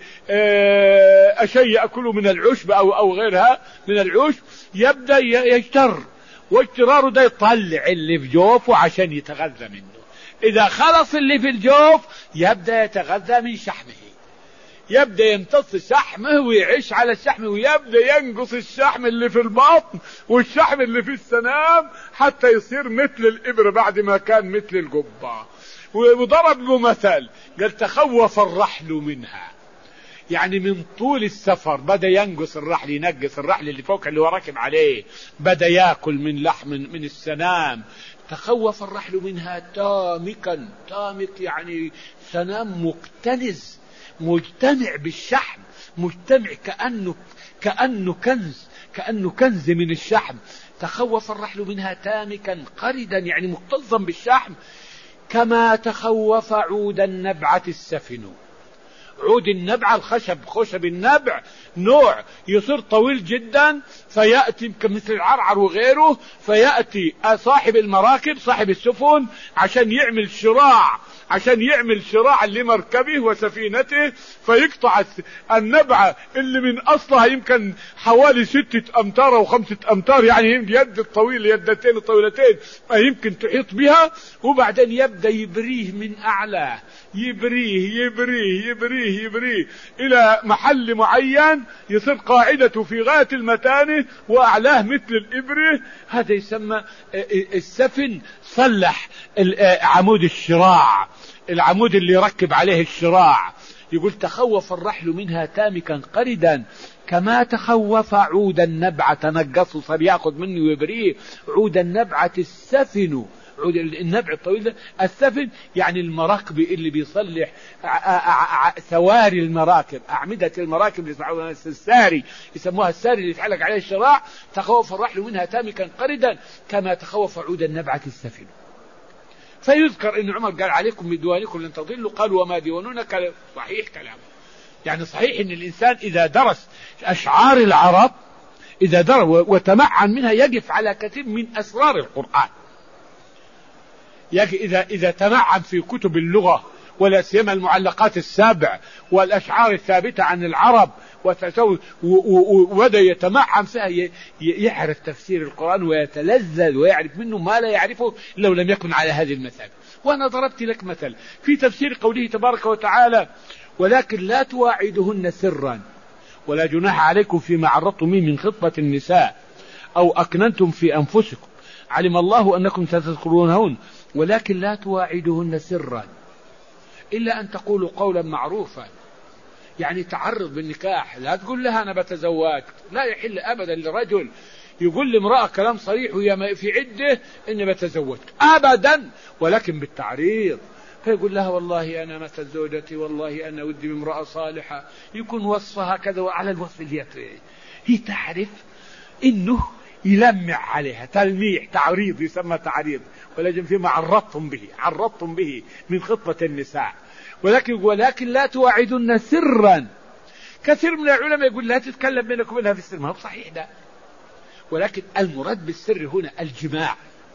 أشيء يأكله من العشب أو أو غيرها من العشب يبدأ يجتر، واجتراره ده يطلع اللي في جوفه عشان يتغذى منه. إذا خلص اللي في الجوف يبدأ يتغذى من شحمه، يبدأ يمتص شحمه ويعيش على الشحم، ويبدأ ينقص الشحم اللي في البطن والشحم اللي في السنام حتى يصير مثل الإبر بعد ما كان مثل القبة. وضرب له مثل قال تخوف الرحل منها، يعني من طول السفر بدأ ينقص الرحل، ينقص الرحل اللي فوق اللي هو راكب عليه، بدأ يأكل من لحم من السنام. تخوف الرحل منها تامكا، تامك يعني سنام مكتنز مجتمع بالشحم، مجتمع كأنه كأنه كنز كأنه كنز من الشحم. تخوف الرحل منها تامكا قردا، يعني مكتظا بالشحم، كما تخوف عود النبعة السفن. عود النبعة الخشب، خشب النبع نوع يصير طويل جدا فيأتي كمثل العرعر وغيره، فيأتي صاحب المراكب صاحب السفن عشان يعمل شراع عشان يعمل شراع لمركبه وسفينته، فيقطع النبعة اللي من أصلها يمكن حوالي ستة أمتار أو خمسة أمتار، يعني يد الطويل يدتين الطويلتين يمكن تحيط بها، وبعدين يبدأ يبريه من أعلاه، يبريه يبريه يبريه يبريه إلى محل معين يصير قاعدته في غاية المتانة وأعلاه مثل الإبرة. هذا يسمى السفن. صلح عمود الشراع، العمود اللي يركب عليه الشراع. يقول تخوف الرحل منها تامكا قردا كما تخوف عود النبعة، تنقصه صار ياخذ منه ويبريه. عود النبعة السفن، عود النبع الطويل ده السفن، يعني المراكب اللي بيصلح سواري المراكب، أعمدة المراكب اللي يسمعوها الساري، يسموها الساري اللي يتعلق عليه الشراع. تخوف الرحل منها تامكا قردا كما تخوف عود النبعة السفن. فيذكر ان عمر قال عليكم بديوانكم لن تضلوا، قالوا وما ديواننا؟ صحيح كلامه، يعني صحيح ان الانسان اذا درس اشعار العرب اذا درس وتمعن منها يقف على كثير من اسرار القرآن. إذا إذا تمعن في كتب اللغة ولا سيما المعلقات السابع والأشعار الثابتة عن العرب وبدأ يتمعن فيها يعرف تفسير القرآن ويتلذذ ويعرف منه ما لا يعرفه لو لم يكن على هذه المثابة. وأنا ضربت لك مثل في تفسير قوله تبارك وتعالى ولكن لا تواعدهن سرا ولا جناح عليكم فيما عرضتم من خطبة النساء أو أكننتم في أنفسكم علم الله أنكم ستذكرونهن ولكن لا تواعدهن سرا إلا أن تقولوا قولا معروفا. يعني تعرض بالنكاح، لا تقول لها أنا بتزوج، لا يحل أبدا لرجل يقول لامرأة كلام صريح وهي في عدة إني بتزوج أبدا، ولكن بالتعريض. فيقول لها والله أنا متى زوجتي، والله أنا ودي بامرأة صالحة، يكون وصفها كذا وعلى الوصف اللي هي تعرف إنه يلمع عليها، تلميح تعريض يسمى تعريض، ولكن فيما عرضتم به عرضتم به من خطبة النساء. ولكن ولكن لا تواعدن سرا. كثير من العلماء يقول لا تتكلم بينك وبينها في السر، ما هو صحيح ده، ولكن المراد بالسر هنا الجماع.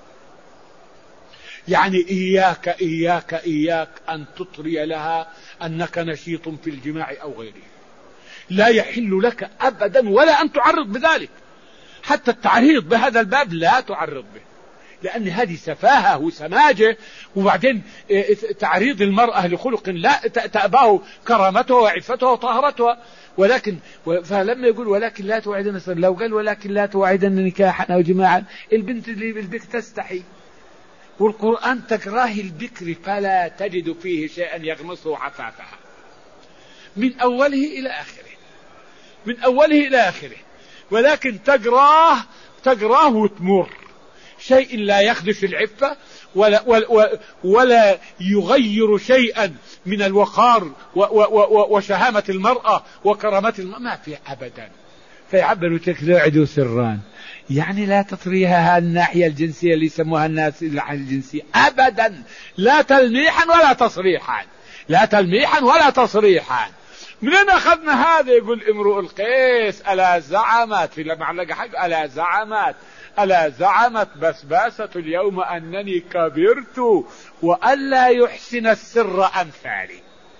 يعني إياك إياك إياك أن تطري لها أنك نشيط في الجماع أو غيره، لا يحل لك أبدا ولا أن تعرض بذلك. حتى التعريض بهذا الباب لا تعرض به، لأن هذه سفاهة وسماجة. وبعدين تعريض المرأة لخلق لا تأباه كرامتها وعفتها وطهرتها. ولكن فلما يقول ولكن لا توعدن سرا، لو قال ولكن لا توعدن نكاحا أو جماعا، البنت اللي بالبكر تستحي، والقرآن تكراه البكر فلا تجد فيه شيئا يغمسه عفافها من أوله إلى آخره، من أوله إلى آخره. ولكن تقراه تقراه وتمر، شيء لا يخدش العفة ولا, ولا, ولا يغير شيئا من الوقار وشهامة المرأة وكرامة المرأة، ما في أبدا. فيعبر تكلاعدوا سران، يعني لا تطريها الناحية الجنسية اللي يسموها الناس الناحية الجنسية أبدا، لا تلميحا ولا تصريحا، لا تلميحا ولا تصريحا. منين أخذنا هذا؟ يقول امرؤ القيس ألا زعمت في المعلقة حق ألا زعمت ألا زعمت بسباسة اليوم أنني كبرت وألا يحسن السر أمثالي.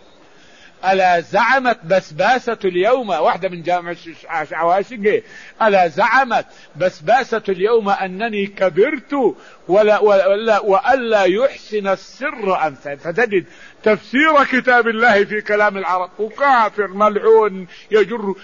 ألا زعمت بسباسة اليوم، واحدة من جامع عواشقه، ألا زعمت بسباسة اليوم أنني كبرت ولا ولا وألا يحسن السر أمثال. فتجد تفسير كتاب الله في كلام العرب، وكافر ملعون يجر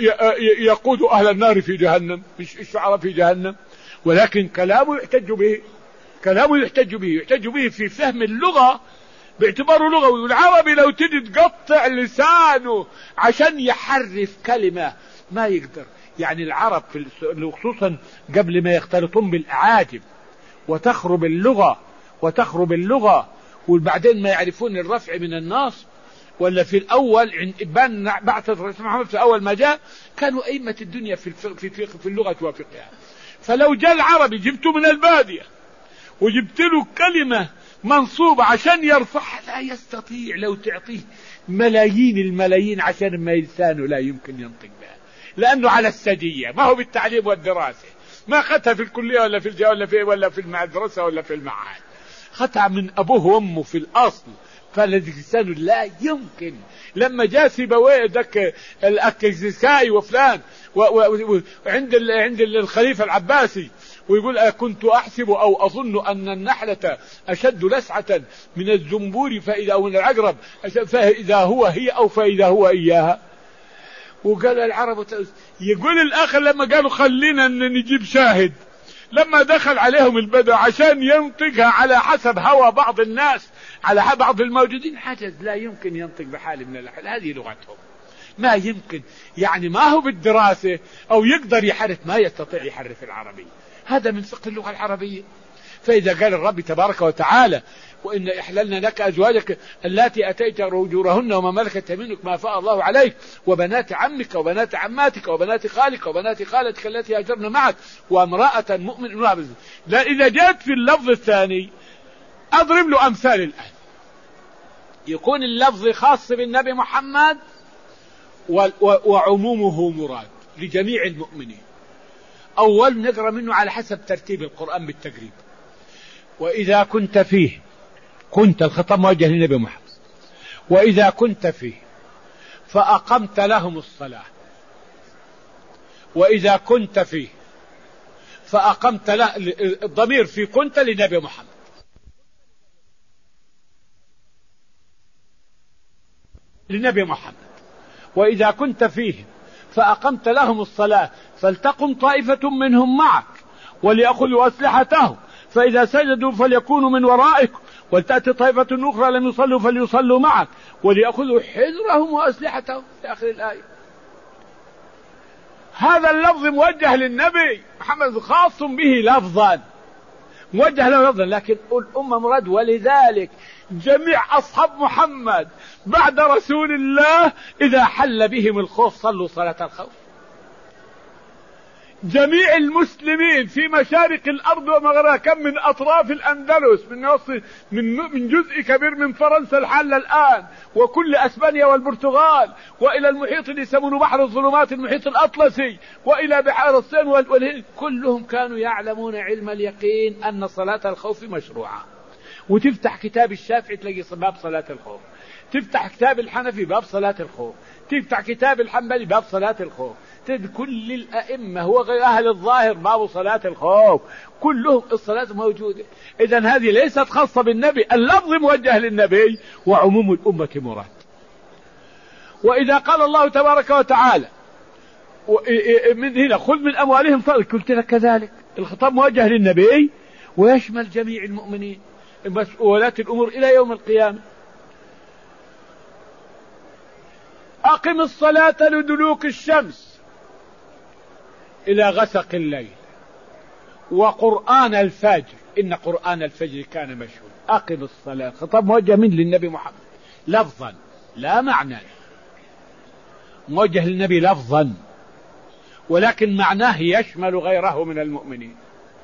يقود أهل النار في جهنم، مش الشعراء في جهنم، ولكن كلامه يحتج به، كلامه يحتج به يحتج به في فهم اللغة باعتباره لغوي. والعربي لو تجي تقطع لسانه عشان يحرف كلمة ما يقدر. يعني العرب في خصوصا قبل ما يختلطون بالأعاجم وتخرب اللغة وتخرب اللغة وبعدين ما يعرفون الرفع من النصب، ولا في الأول عند بعثة الرسول محمد في أول ما جاء كانوا أئمة الدنيا في في في اللغة وفقها. فلو جاء العربي جبته من البادية وجبت له كلمة منصوبة عشان يرفعها لا يستطيع، لو تعطيه ملايين الملايين عشان ما لسانه لا يمكن ينطق بها، لأنه على السجية، ما هو بالتعليم والدراسة، ما خدها في الكلية ولا في الجامعة ولا في ولا في المدرسة ولا في المعهد، خدها من أبوه وأمه في الأصل. فالذي لسانه لا يمكن. لما جاء سيبويه ذاك الأكزيسكاي وفلان وعند عند الخليفة العباسي ويقول كنت أحسب أو أظن أن النحلة أشد لسعة من الزنبور فإذا أو من العقرب فإذا هو هي أو فإذا هو إياها. وقال العرب يقول الآخر لما قالوا خلينا أن نجيب شاهد، لما دخل عليهم البدو عشان ينطقها على حسب هوى بعض الناس على بعض الموجودين حجز، لا يمكن ينطق بحال من الأحوال، هذه لغتهم ما يمكن. يعني ما هو بالدراسة أو يقدر يحرف، ما يستطيع يحرف العربية، هذا من فقه اللغة العربية. فإذا قال الرب تبارك وتعالى وإن إحللنا لك أزواجك اللاتي أتيت أجورهن وما ملكت يمينك ما أفاء الله عليك وبنات عمك وبنات عماتك وبنات خالك وبنات خالتك التي هاجرن معك وامرأة مؤمنة. لا إذا جاءت في اللفظ الثاني أضرب له أمثال الآن، يكون اللفظ خاص بالنبي محمد وعمومه مراد لجميع المؤمنين. أول نقرأ منه على حسب ترتيب القرآن بالتقريب. وإذا كنت فيه، كنت الخطاب موجه للنبي محمد، وإذا كنت فيه فأقمت لهم الصلاة، وإذا كنت فيه فأقمت له، الضمير في كنت لنبي محمد، لنبي محمد. وإذا كنت فيه فأقمت لهم الصلاة فلتقم طائفة منهم معك وليأخذوا أسلحتهم فإذا سجدوا فليكونوا من ورائك ولتأتي طائفة أخرى لم يصلوا فليصلوا معك وليأخذوا حذرهم وأسلحتهم في آخر الآية. هذا اللفظ موجه للنبي محمد خاص به لفظا، موجه له لفظا، لكن الأمة مراد. ولذلك جميع أصحاب محمد بعد رسول الله إذا حل بهم الخوف صلوا صلاة الخوف. جميع المسلمين في مشارق الأرض ومغربها، كم من أطراف الأندلس، من من من جزء كبير من فرنسا الحالة الآن، وكل أسبانيا والبرتغال، وإلى المحيط اللي يسمونه بحر الظلمات، المحيط الأطلسي، وإلى بحار الصين والهند، كلهم كانوا يعلمون علم اليقين أن صلاة الخوف مشروعة. وتفتح كتاب الشافعي تلاقي باب صلاة الخوف، تفتح كتاب الحنفي باب صلاة الخوف، تفتح كتاب الحنبلي باب صلاة الخوف، كل الأئمة هو غير أهل الظاهر باب صلاة الخوف، كلهم الصلاة موجودة. إذن هذه ليست خاصة بالنبي، اللفظ موجه للنبي وعموم الأمة مراد. وإذا قال الله تبارك وتعالى من هنا خذ من أموالهم صدقة، قلت لك كذلك الخطاب موجه للنبي ويشمل جميع المؤمنين ولاة الأمور إلى يوم القيامة. أقم الصلاة لدلوك الشمس إلى غسق الليل وقرآن الفجر إن قرآن الفجر كان مشهود. أقم الصلاة خطاب موجه من للنبي محمد لفظا لا معنى، موجه للنبي لفظا ولكن معناه يشمل غيره من المؤمنين.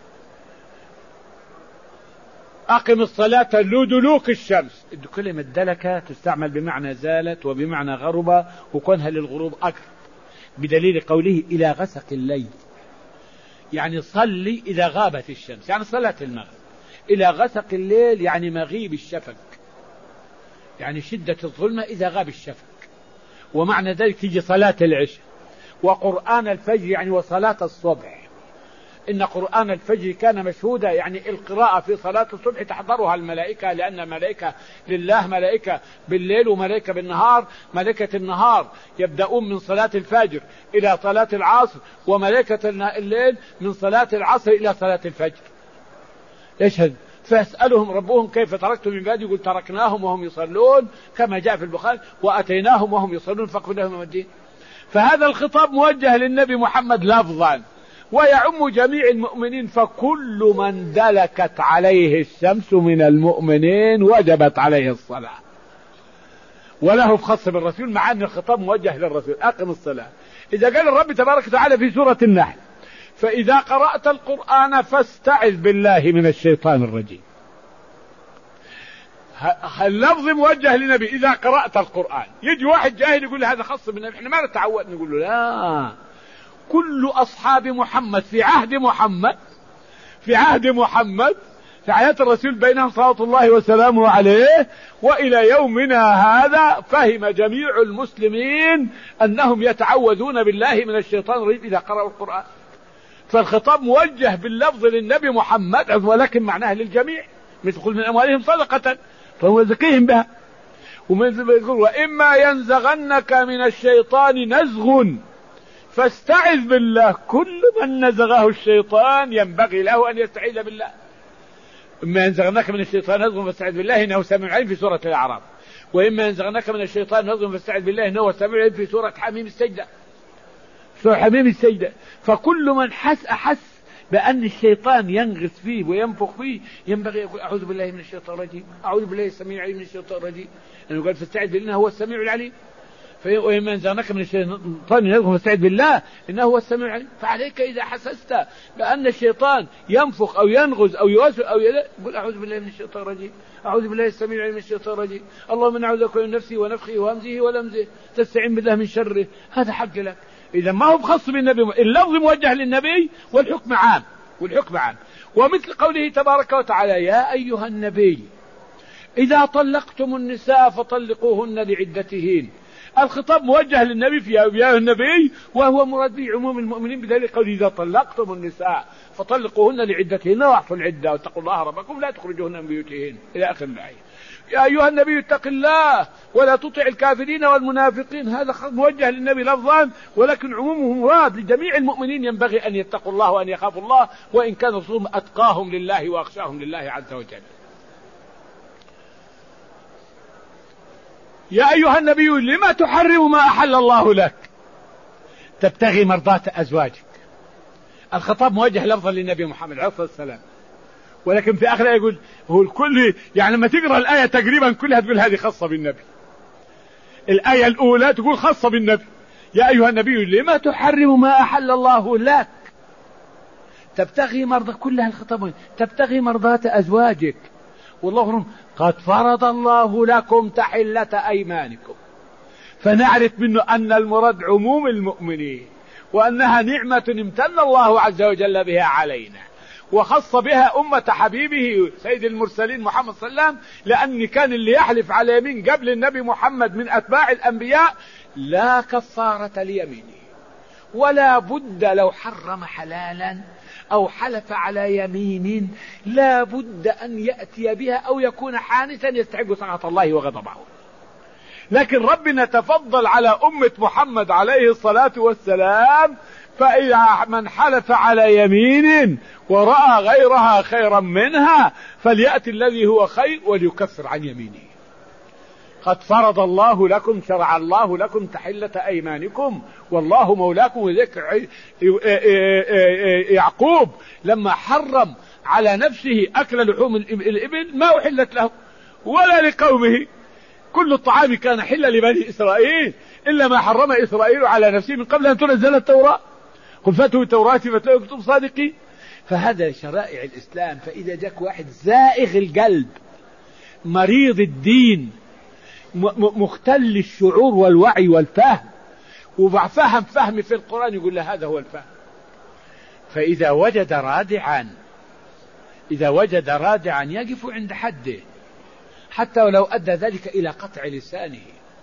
أقم الصلاة لدلوك الشمس، كلمة دلكة تستعمل بمعنى زالت وبمعنى غربة، وكونها للغروب أقرب، بدليل قوله إلى غسق الليل، يعني صلي إذا غابت الشمس، يعني صلاة المغرب. إلى غسق الليل يعني مغيب الشفق، يعني شدة الظلمة إذا غاب الشفق، ومعنى ذلك تيجي صلاة العشاء. وقرآن الفجر يعني وصلاة الصبح، إن قرآن الفجر كان مشهودا، يعني القراءة في صلاة الصبح تحضرها الملائكة، لأن الملائكة لله ملائكة بالليل وملائكة بالنهار. ملائكة النهار يبدأون من صلاة الفجر إلى صلاة العصر، وملائكة الليل من صلاة العصر إلى صلاة الفجر. يشهد فيسألهم ربهم كيف تركتم من بعد، يقول تركناهم وهم يصلون كما جاء في البخاري، وأتيناهم وهم يصلون فاغفر لهم يوم الدين. فهذا الخطاب موجه للنبي محمد لفظا ويعم جميع المؤمنين، فكل من دلكت عليه الشمس من المؤمنين وجبت عليه الصلاة، وله خاص بالرسول، مع أن الخطاب موجه للرسول. أقم الصلاة. إذا قال الرب تبارك وتعالى في سورة النحل فإذا قرأت القرآن فاستعذ بالله من الشيطان الرجيم، اللفظ موجه للنبي إذا قرأت القرآن. يجي واحد جاهل يقول هذا خاص بالنبي، احنا ما نتعود، نقول له لا، كل أصحاب محمد في عهد محمد في عهد محمد في حياة الرسول بينهم صلوات الله وسلامه عليه وإلى يومنا هذا، فهم جميع المسلمين أنهم يتعوذون بالله من الشيطان الرجيم إذا قرأوا القرآن. فالخطاب موجه باللفظ للنبي محمد ولكن معناه للجميع، مثل خذ من أموالهم صدقة فهو يزكيهم بها. ومثل ما يقول وإما ينزغنك من الشيطان نزغ فاستعذ بالله، كل من نزغه الشيطان ينبغي له أن يستعيذ بالله. إما ينزغنك من الشيطان نزغ فاستعذ بالله إنه سميع عليم في سورة الأعراف، وإما ينزغنك من الشيطان نزغ فاستعذ بالله إنه سميع عليم في سورة حميم السجدة سورة حميم السجدة. فكل من حس أحس بأن الشيطان ينغص فيه وينفخ فيه ينبغي يقول أعوذ بالله من الشيطان الرجيم، أعوذ بالله السميع العليم من الشيطان الرجيم، لأنه قال فاستعذ بالله هو السميع العليم. وإما ينزغنك من الشيطان نزغ فاستعذ بالله إنه هو السميع العليم. فعليك إذا حسست بأن الشيطان ينفخ أو ينغز أو يوسوس أو يقول أعوذ بالله من الشيطان الرجيم، أعوذ بالله السميع العليم من الشيطان الرجيم، اللهم إني أعوذ بك من نفسي ونفخه وهمزه ولمزه، تستعين بالله من شره. هذا حق لك. إذا ما هو خاص بالنبي، اللفظ موجه للنبي والحكم عام والحكم عام. ومثل قوله تبارك وتعالى يا أيها النبي إذا طلقتم النساء فطلقوهن لعدتهن، الخطاب موجه للنبي في يا أيها النبي، وهو مراد به عموم المؤمنين بدليل قوله إذا طلقتم النساء فطلقوهن لعدتهن واحصوا العدة واتقوا الله ربكم لا تخرجوهن من بيوتهن إلى آخر الآية. يا أيها النبي اتق الله ولا تطع الكافرين والمنافقين، هذا موجه للنبي لفظا ولكن عمومه مراد لجميع المؤمنين، ينبغي أن يتقوا الله وأن يخافوا الله، وإن كان رسولهم أتقاهم لله وأخشاهم لله عز وجل. يا أيها النبي لما تحرم ما أحل الله لك تبتغي مرضات أزواجك، الخطاب موجه لفظا للنبي محمد عليه الصلاة والسلام، ولكن في آخر يقول هو الكل، يعني لما تقرأ الآية تقريبا كلها تقول هذه خاصة بالنبي. الآية الأولى تقول خاصة بالنبي يا أيها النبي لما تحرم ما أحل الله لك، تبتغي مرضى، كلها الخطاب تبتغي مرضاة أزواجك، والله قد فرض الله لكم تحلة أيمانكم. فنعرف منه أن المراد عموم المؤمنين، وأنها نعمة امتن الله عز وجل بها علينا، وخص بها أمة حبيبه سيد المرسلين محمد صلى الله عليه وسلم، لأن كان اللي يحلف على يمين قبل النبي محمد من أتباع الأنبياء لا كفارة ليمينه، ولا بد لو حرم حلالا أو حلف على يمين لا بد أن يأتي بها أو يكون حانثا يستحق سخط الله وغضبه. لكن ربنا تفضل على أمة محمد عليه الصلاة والسلام، فإذا من حلف على يمين ورأى غيرها خيرا منها فليأتي الذي هو خير وليكفر عن يمينه. قد فرض الله لكم، شرع الله لكم تحلة أيمانكم والله مولاكم. وذكر يعقوب لما حرم على نفسه أكل لحوم الإبل ما أحلت له ولا لقومه، كل الطعام كان حلا لبني إسرائيل إلا ما حرم إسرائيل على نفسه من قبل أن تنزل التوراة، قل فاتوا التوراة فاتلوا كنتم صادقين. فهذا شرائع الإسلام. فإذا جاك واحد زائغ القلب مريض الدين مختل الشعور والوعي والفهم وفهم فهم في القرآن يقول له هذا هو الفهم. فإذا وجد رادعا إذا وجد رادعا يقف عند حده، حتى ولو أدى ذلك إلى قطع لسانه،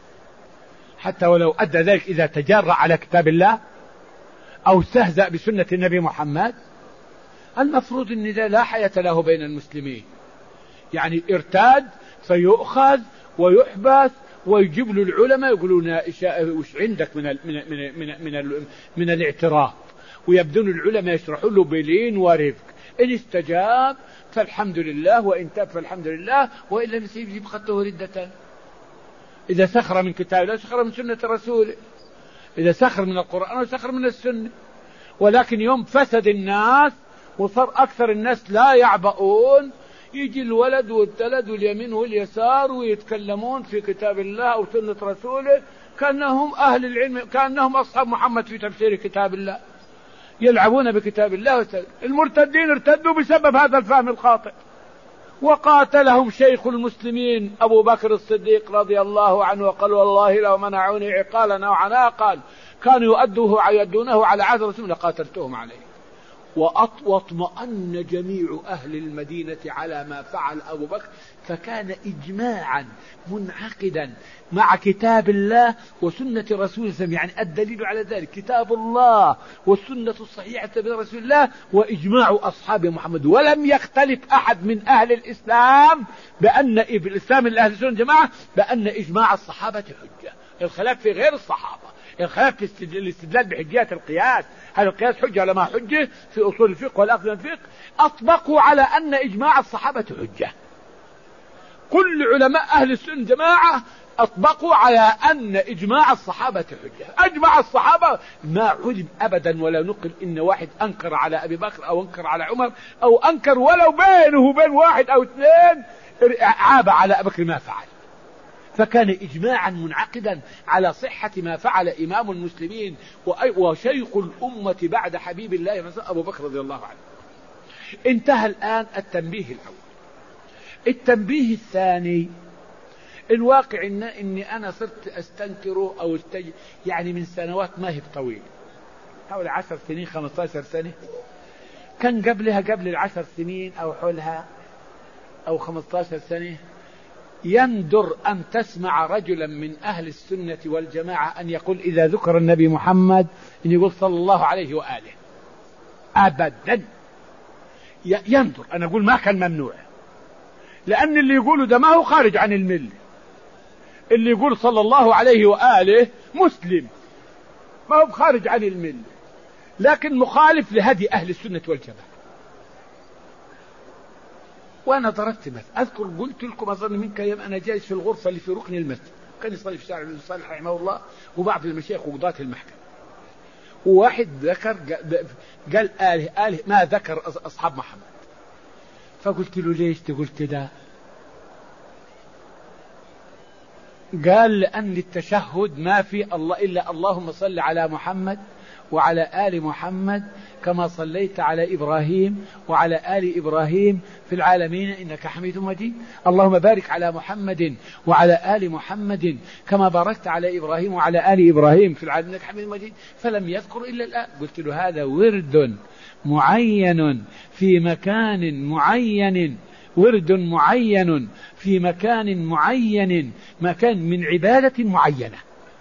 حتى ولو أدى ذلك إذا تجرأ على كتاب الله أو استهزأ بسنة النبي محمد. المفروض أن لا حياة له بين المسلمين، يعني ارتاد فيؤخذ ويحبس ويجيب له العلماء يقولون وش عندك من ال من ال من ال من, ال من, ال من الاعتراف، ويبدون العلماء يشرحوا له بلين ورفق. إن استجاب فالحمد لله، وإن تاب فالحمد لله، وإن لم يجب خطه ردة. إذا سخر من كتاب الله سخر من سنة رسوله، إذا سخر من القرآن وسخر من السنة. ولكن يوم فسد الناس وصار أكثر الناس لا يعبؤون، يجي الولد والتلد واليمين واليسار ويتكلمون في كتاب الله أو سنة رسوله كأنهم أهل العلم، كأنهم أصحاب محمد في تفسير كتاب الله، يلعبون بكتاب الله. المرتدين ارتدوا بسبب هذا الفهم الخاطئ، وقاتلهم شيخ المسلمين أبو بكر الصديق رضي الله عنه وقال والله لو منعوني عقالا أو عناقا كانوا يؤدوه يؤدونه على عهد رسول الله قاتلتهم عليه. واطمأن جميع أهل المدينة على ما فعل أبو بكر، فكان إجماعا منعقدا مع كتاب الله وسنة رسول الله. يعني الدليل على ذلك كتاب الله والسنة الصحيحة من رسول الله وإجماع أصحاب محمد. ولم يختلف أحد من أهل الإسلام بأن في الإسلام من أهل السنة جماعة بأن إجماع الصحابة حجة. الخلاف في غير الصحابة، الخلاف في الاستدلال بحجيات القياس، هل القياس حجة ولا ما حجة في أصول الفقه والأخذ من الفقه. أطبقوا على أن إجماع الصحابة حجة. كل علماء أهل السنة جماعة أطبقوا على أن إجماع الصحابة حجة. أجمع الصحابة، ما علم أبدا ولا نقل إن واحد أنكر على أبي بكر أو أنكر على عمر أو أنكر ولو بينه وبين واحد أو اثنين عاب على أبي بكر ما فعل. فكان إجماعا منعقدا على صحة ما فعل إمام المسلمين وشيخ الأمة بعد حبيب الله أبو بكر رضي الله عنه. انتهى الآن التنبيه الأول. التنبيه الثاني، الواقع إن إني أنا صرت أستنكره أو استج... يعني من سنوات ما هي طويلة، حوالي عشر سنين خمسة عشر سنة. كان قبلها قبل العشر سنين أو حولها أو خمسة عشر سنة يندر أن تسمع رجلا من أهل السنة والجماعة أن يقول إذا ذكر النبي محمد أن يقول صلى الله عليه وآله، أبدا. يندر، أنا أقول ما كان ممنوع، لأن اللي يقوله ده ما هو خارج عن الملة. اللي يقول صلى الله عليه وآله مسلم، ما هو خارج عن الملة، لكن مخالف لهدي أهل السنة والجماعة. وأنا ضربت مثل، أذكر قلت لكم أظن من كيام أنا جالس في الغرفة اللي في ركن المسجد، كان يصلي في شارع بن صالح رحمه الله وبعض المشايخ وقضاة المحكمة، وواحد ذكر قال آله آله ما ذكر أصحاب محمد. فقلت له ليش تقول كده؟ قال لأن التشهد ما في الله إلا اللهم صل على محمد وعلى آل محمد كما صليت على إبراهيم وعلى آل إبراهيم في العالمين إنك حميد مجيد. اللهم بارك على محمد وعلى آل محمد كما باركت على إبراهيم وعلى آل إبراهيم في العالمين إنك حميد مجيد. فلم يذكر إلا الآن. قلت له هذا ورد معين في مكان معين، ورد معين في مكان معين، مكان من عبادة معينة.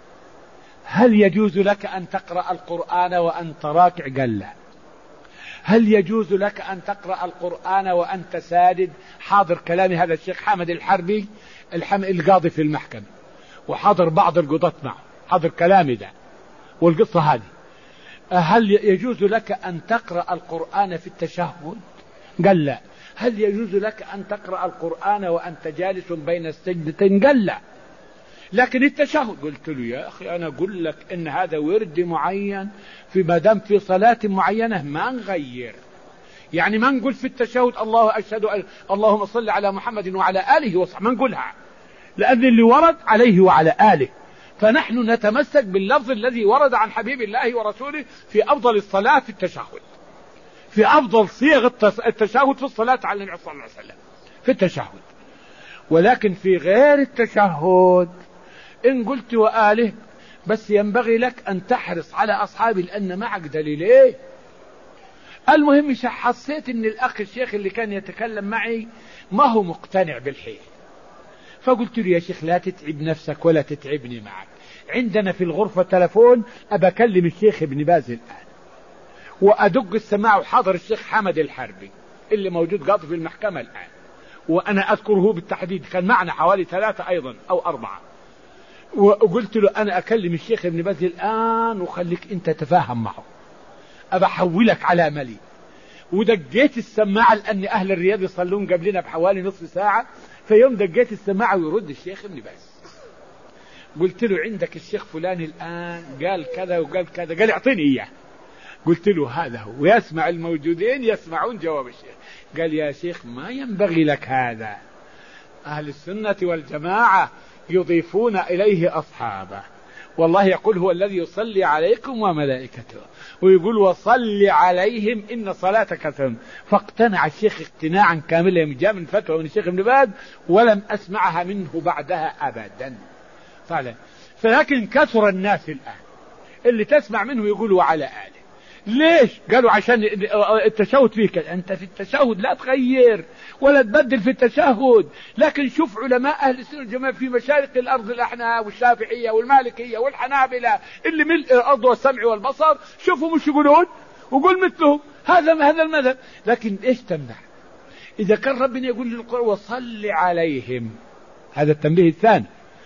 هل يجوز لك أن تقرأ القرآن وأنت راكع؟ قال لا. هل يجوز لك أن تقرأ القرآن وأنت ساجد؟ حاضر كلام هذا الشيخ حامد الحربي القاضي في المحكمة، وحاضر بعض القضاة معه، حاضر كلامي ده والقصة هذه. هل يجوز لك أن تقرأ القرآن في التشهد؟ قال لا. هل يجوز لك أن تقرأ القرآن وأنت جالس بين السجدتين؟ قال لا. لكن التشهد، قلت له يا أخي أنا أقول لك إن هذا ورد معين، في مدام في صلاة معينة ما نغير. يعني ما نقول في التشهد الله أشهد أن اللهم صل على محمد وعلى آله وصحبه، ما نقولها، لأن اللي ورد عليه وعلى آله. فنحن نتمسك باللفظ الذي ورد عن حبيب الله ورسوله في أفضل الصلاة في التشهد، في أفضل صيغ التشهد في الصلاة على النبي صلى الله عليه وسلم في التشهد. ولكن في غير التشهد إن قلت وآله بس ينبغي لك أن تحرص على أصحابي، لأن معك دليلين. المهم حسيت أن الأخ الشيخ اللي كان يتكلم معي ما هو مقتنع بالحيل، فقلت له يا شيخ لا تتعب نفسك ولا تتعبني معك. عندنا في الغرفة تلفون أبكلم الشيخ ابن باز الآن، وأدق السماع وحاضر الشيخ حامد الحربي اللي موجود قاضي في المحكمة الآن، وأنا أذكره بالتحديد كان معنا حوالي ثلاثة أيضا أو أربعة. وقلت له أنا أكلم الشيخ ابن باز الآن وخليك أنت تفاهم معه، أبى أحولك على ملي. ودقيت السماعة لأن أهل الرياض يصلون قبلنا بحوالي نصف ساعة، فيوم دقيت السماعة ويرد الشيخ ابن باز. قلت له عندك الشيخ فلان الآن قال كذا وقال كذا، قال اعطيني إياه. قلت له هذا هو، ويسمع الموجودين يسمعون جواب الشيخ. قال يا شيخ ما ينبغي لك هذا، أهل السنة والجماعة يضيفون إليه أصحابه، والله يقول هو الذي يصلي عليكم وملائكته، ويقول وصل عليهم إن صلاتك ثم. فاقتنع الشيخ اقتناعا كاملا، جاء من فتوى من الشيخ ابن باز ولم أسمعها منه بعدها أبدا. طالع. فلكن كثر الناس الآن اللي تسمع منه يقول وعلى آله. ليش؟ قالوا عشان التشهد فيك. أنت في التشهد لا تغير ولا تبدل في التشهد. لكن شوف علماء أهل السنة والجماعة في مشارق الأرض، الأحناف والشافعية والمالكية والحنابلة اللي ملء الأرض والسمع والبصر، شوفوا مش يقولون وقول مثلهم. هذا هذا المذهب. لكن إيش تمنع؟ إذا كان ربنا يقول للقرآن وصل عليهم، هذا التنبيه الثاني،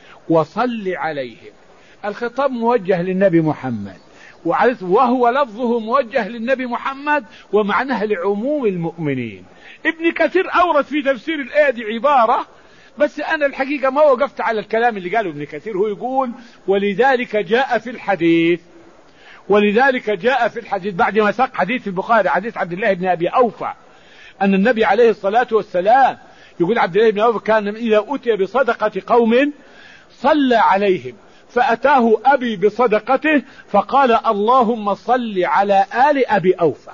وصل عليهم، الخطاب موجه للنبي محمد، وهو لفظه موجه للنبي محمد ومعناه لعموم المؤمنين. ابن كثير أورد في تفسير الآية دي عبارة، بس أنا الحقيقة ما وقفت على الكلام اللي قاله ابن كثير. هو يقول ولذلك جاء في الحديث، ولذلك جاء في الحديث بعد ما ساق حديث البخاري حديث عبد الله بن أبي أوفى أن النبي عليه الصلاة والسلام يقول عبد الله بن أوفى كان إذا أتي بصدقة قوم صلى عليهم، فأتاه أبي بصدقته فقال اللهم صل على آل أبي أوفى.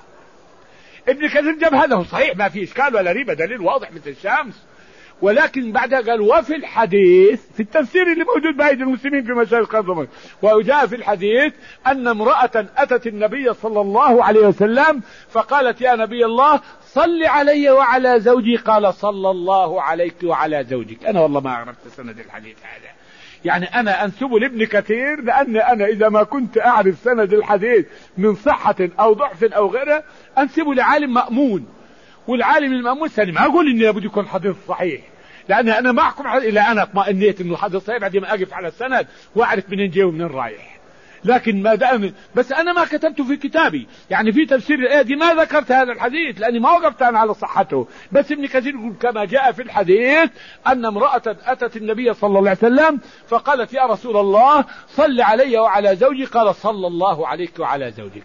ابن كثير جاب هذا صحيح ما في إشكال ولا ريبة، دليل واضح مثل الشمس. ولكن بعدها قال وفي الحديث في التفسير اللي موجود بأيدي المسلمين في مشايخ الأرض، وجاء في الحديث أن امرأة أتت النبي صلى الله عليه وسلم فقالت يا نبي الله صل علي وعلى زوجي، قال صلى الله عليك وعلى زوجك. أنا والله ما عرفت سند الحديث هذا، يعني أنا أنسبه لابن كثير لأن أنا إذا ما كنت أعرف سند الحديث من صحة أو ضعف أو غيره أنسبه لعالم مأمون، والعالم المأمون ثاني ما أقول إني لابد يكون حديث صحيح، لأن أنا ما أحكم إلى أنا اطمئنيت إنه الحديث صحيح بعد ما أقف على السند وأعرف منين جاي ومنين رايح. لكن ما دام بس أنا ما كتبته في كتابي، يعني في تفسير الآية دي ما ذكرت هذا الحديث لأني ما وقفت أنا على صحته. بس ابن كثير يقول كما جاء في الحديث أن امرأة أتت النبي صلى الله عليه وسلم فقالت يا رسول الله صل علي وعلى زوجي، قال صلى الله عليك وعلى زوجك.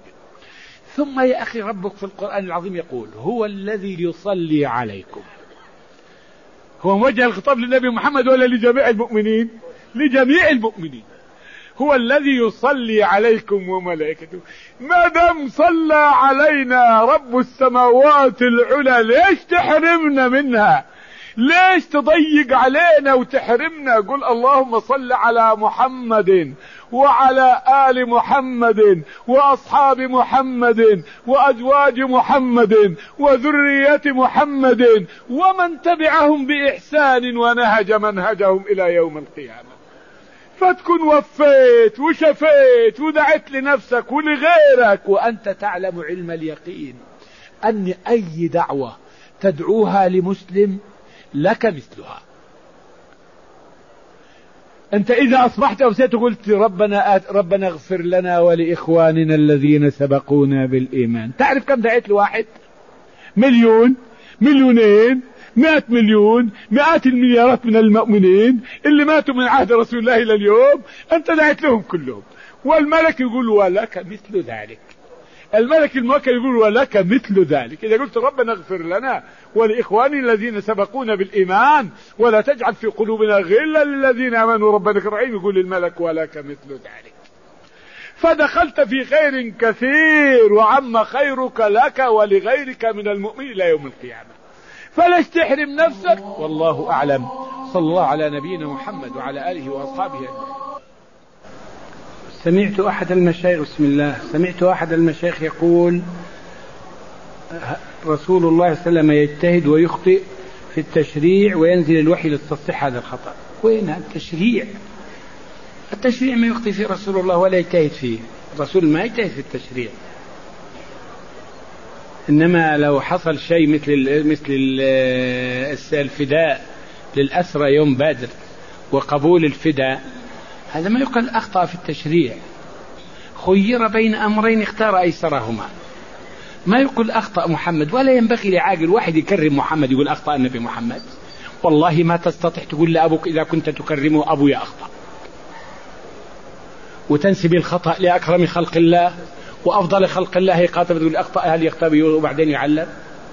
ثم يا أخي ربك في القرآن العظيم يقول هو الذي يصلي عليكم. هو موجه الخطاب للنبي محمد ولا لجميع المؤمنين؟ لجميع المؤمنين. هو الذي يصلي عليكم وملائكته. ما دام صلى علينا رب السماوات العلى ليش تحرمنا منها؟ ليش تضيق علينا وتحرمنا؟ قل اللهم صل على محمد وعلى آل محمد وأصحاب محمد وأزواج محمد وذرية محمد ومن تبعهم بإحسان ونهج منهجهم إلى يوم القيامة. فتكون وفيت وشفيت ودعت لنفسك ولغيرك وأنت تعلم علم اليقين أن أي دعوة تدعوها لمسلم لك مثلها. أنت إذا أصبحت أمسيت قلت ربنا آت ربنا اغفر لنا ولإخواننا الذين سبقونا بالإيمان، تعرف كم دعيت لواحد؟ مليون، مليونين، مئة مليون، مئات المليارات من المؤمنين اللي ماتوا من عهد رسول الله إلى اليوم، أنت دعيت لهم كلهم. والملك يقول ولك مثل ذلك، الملك الموكل يقول ولك مثل ذلك. إذا قلت ربنا اغفر لنا ولإخواننا الذين سبقونا بالإيمان ولا تجعل في قلوبنا غلا للذين آمنوا ربنا رحيم، يقول الملك ولك مثل ذلك. فدخلت في خير كثير وعم خيرك لك ولغيرك من المؤمنين إلى يوم القيامة. فليش تحرم نفسك؟ والله أعلم. صلى الله على نبينا محمد وعلى آله وأصحابه أجمعين. سمعت أحد المشايخ بسم الله سمعت أحد المشايخ يقول رسول الله صلى الله عليه وسلم يجتهد ويخطئ في التشريع وينزل الوحي لتصحيح هذا الخطأ. وين التشريع؟ التشريع ما يخطئ فيه رسول الله ولا يجتهد فيه، الرسول ما يجتهد في التشريع. إنما لو حصل شيء مثل مثل الفداء للأسرى يوم بدر وقبول الفداء، هذا ما يقال أخطأ في التشريع، خير بين أمرين اختار أيسرهما. ما يقول أخطأ محمد، ولا ينبغي لعاقل واحد يكرم محمد يقول أخطأ النبي محمد. والله ما تستطيع تقول لأبوك إذا كنت تكرمه أبويا أخطأ، وتنسب الخطأ لأكرم خلق الله وأفضل خلق الله يقاطب تقول أخطأ، هل يختبي وبعدين يعلم؟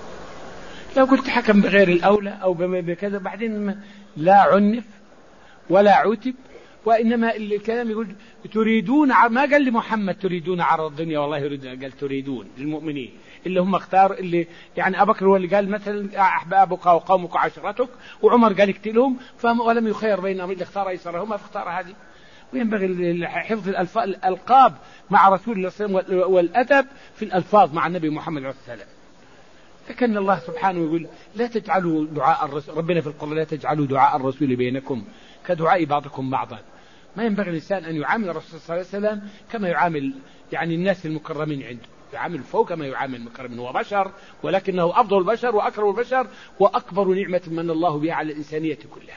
لو قلت حكم بغير الأولى أو بكذا بعدين لا عنف ولا عتب. وإنما الكلام يقول تريدون، ما قال لمحمد تريدون عرض الدنيا، والله يريدون، قال تريدون للمؤمنين اللي هم اختار، اللي يعني أبو بكر هو اللي قال مثلا أحبابك وقومك وعشرتك، وعمر قال اقتلهم، ولم يخير بين أمرين اختار أيسرهما فاختار هذه. وينبغي حفظ الألقاب مع رسول الله صلى الله عليه وسلم والأدب في الألفاظ مع النبي محمد عليه الصلاة والسلام. لكن الله سبحانه يقول لا تجعلوا دعاء الرسول، ربنا في القرآن لا تجعلوا دعاء الرسول بينكم كدعاء بعضكم بعضا. ما ينبغي الإنسان أن يعامل الرسول صلى الله عليه وسلم كما يعامل يعني الناس المكرمين عنده، يعامل فوق كما يعامل المكرمين. هو بشر ولكنه أفضل البشر وأكرم البشر وأكبر نعمة من الله بها على الإنسانية كلها.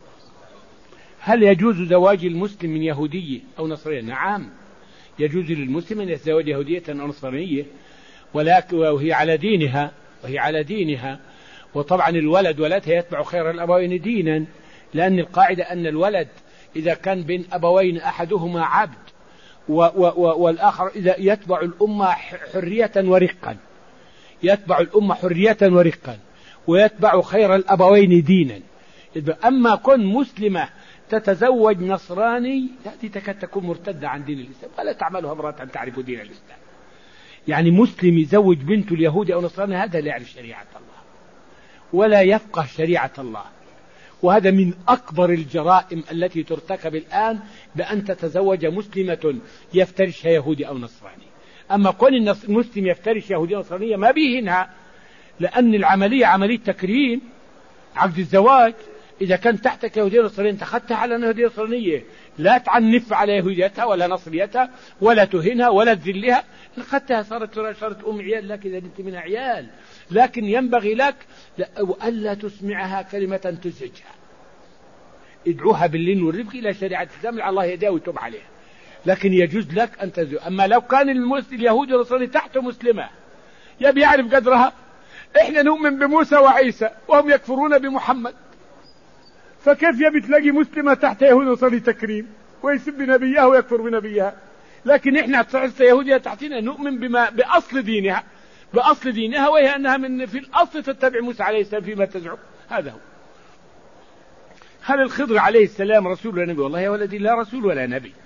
هل يجوز زواج المسلم من يهودية أو نصرانية؟ نعم، يجوز للمسلم أن يتزوج يهودية أو نصرانية، ولكن وهي على دينها وهي على دينها. وطبعا الولد ولدها يتبع خير الأبوين دينا، لأن القاعدة أن الولد إذا كان بين أبوين أحدهما عبد و و والآخر إذا يتبع الأمة حرية ورقا، يتبع الأمة حرية ورقا ويتبع خير الأبوين دينا. أما كن مسلمة تتزوج نصراني هذه تكاد تكون مرتدة عن دين الإسلام، ولا تعملها امرأة أن تعرف دين الإسلام. يعني مسلم يزوج بنته اليهودي أو نصراني هذا لا يعرف شريعة الله ولا يفقه شريعة الله. وهذا من أكبر الجرائم التي ترتكب الآن، بأن تتزوج مسلمة يفترشها يهودي أو نصراني. أما كون المسلم يفترش يهودي أو نصرانية ما بيهنها، لأن العملية عملية تكريم. عقد الزواج إذا كان تحتك يهودية نصرانية أنت أخذتها على يهودية نصرانية، لا تعنف على يهوديتها ولا نصريتها ولا تهنها ولا تذلها، أخذتها صارت صارت أم عيال لك إذا أنت منها عيال. لكن ينبغي لك ألا تسمعها كلمة تزعجها، ادعوها باللين والرفق إلى شريعة الإسلام على الله يداه ويتوب عليها. لكن يجوز لك أن تزوج. أما لو كان المسلم اليهودي والنصراني تحت مسلمة يبي يعرف قدرها، إحنا نؤمن بموسى وعيسى وهم يكفرون بمحمد، فكيف يبي تلاقي مسلمة تحت يهودي ونصراني تكريم ويسب نبيها ويكفر بنبيها؟ لكن إحنا تحت يهودية تحتنا نؤمن بما بأصل دينها بأصل دينها وهي أنها من في الأصل تتبع موسى عليه السلام فيما تزعم. هذا هو. هل الخضر عليه السلام رسول ولا نبي؟ والله يا ولدي لا رسول ولا نبي،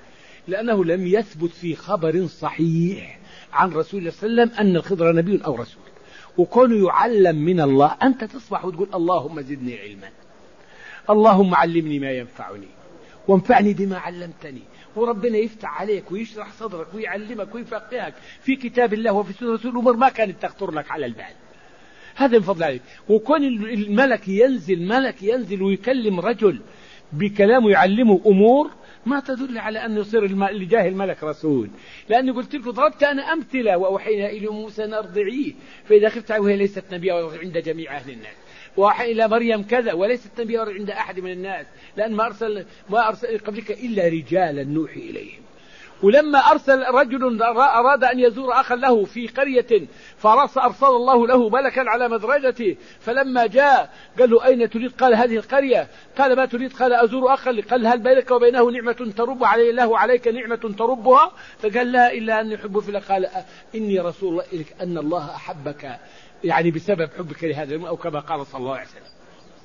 لأنه لم يثبت في خبر صحيح عن رسول الله صلى الله عليه وسلم أن الخضر نبي أو رسول. وكونه يعلم من الله، أنت تصبح وتقول اللهم زدني علما، اللهم علمني ما ينفعني وانفعني بما علمتني، وربنا يفتح عليك ويشرح صدرك ويعلمك ويفقهك في كتاب الله وفي سنة رسول الأمور ما كانت تخطر لك على البال. هذا من فضل عليك. وكون الملك ينزل ملك ينزل ويكلم رجل بكلامه يعلمه أمور ما تدل على أن يصير لجاه الملك رسول. لأني قلت لكم ضربت أنا أمثلة وأوحينا إلى موسى أن أرضعيه فإذا خفت وهي ليست نبيا عند جميع أهل الناس، وأوحي إلى مريم كذا وليست نبيا عند أحد من الناس، لأن ما أرسل ما أرسل قبلك إلا رجالا نوحي إليهم. ولما أرسل رجل أراد أن يزور أخا له في قرية فأرسل الله له ملكا على مدرجته، فلما جاء قال له أين تريد؟ قال هذه القرية. قال ما تريد؟ قال أزور أخا. قال هل بينك وبينه نعمة ترب علي الله عليك نعمة تربها؟ فقال لا إلا أن يحب في الله. قال إني رسول الله إليك أن الله أحبك، يعني بسبب حبك لهذا أو كما قال صلى الله عليه وسلم.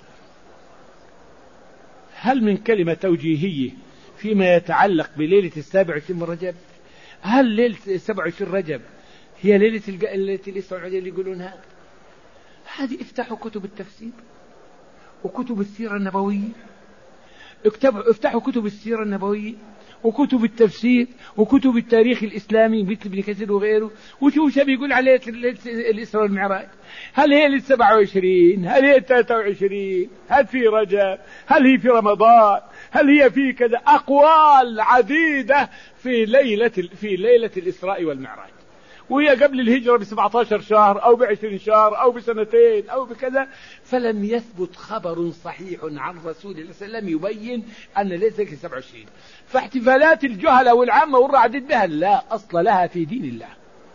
هل من كلمة توجيهية فيما يتعلق بليلة السابع والعشرين من رجب؟ هل ليلة السابع والعشرين رجب هي ليلة ليلة الإسراء والمعراج اللي يقولونها؟ هذه افتحوا كتب التفسير وكتب السيرة النبوية، اكتبوا افتحوا كتب السيرة النبوية وكتب التفسير وكتب التاريخ الإسلامي مثل ابن كثير وغيره، وشوفوا شو بيقول على ليلة الإسراء والمعراج. هل هي للسبعة وعشرين؟ هل هي الثلاثة وعشرين؟ هل في رجب؟ هل هي في رمضان؟ هل هي في كذا؟ أقوال عديدة في ليلة في ليلة الإسراء والمعراج، وهي قبل الهجرة بسبعة عشر شهر أو بعشرين شهر أو بسنتين أو بكذا. فلم يثبت خبر صحيح عن رسول الله صلى الله عليه وسلم يبين أن ليلة السبعة وعشرين. فاحتفالات الجهلة والعامة والرعدد بها لا أصل لها في دين الله.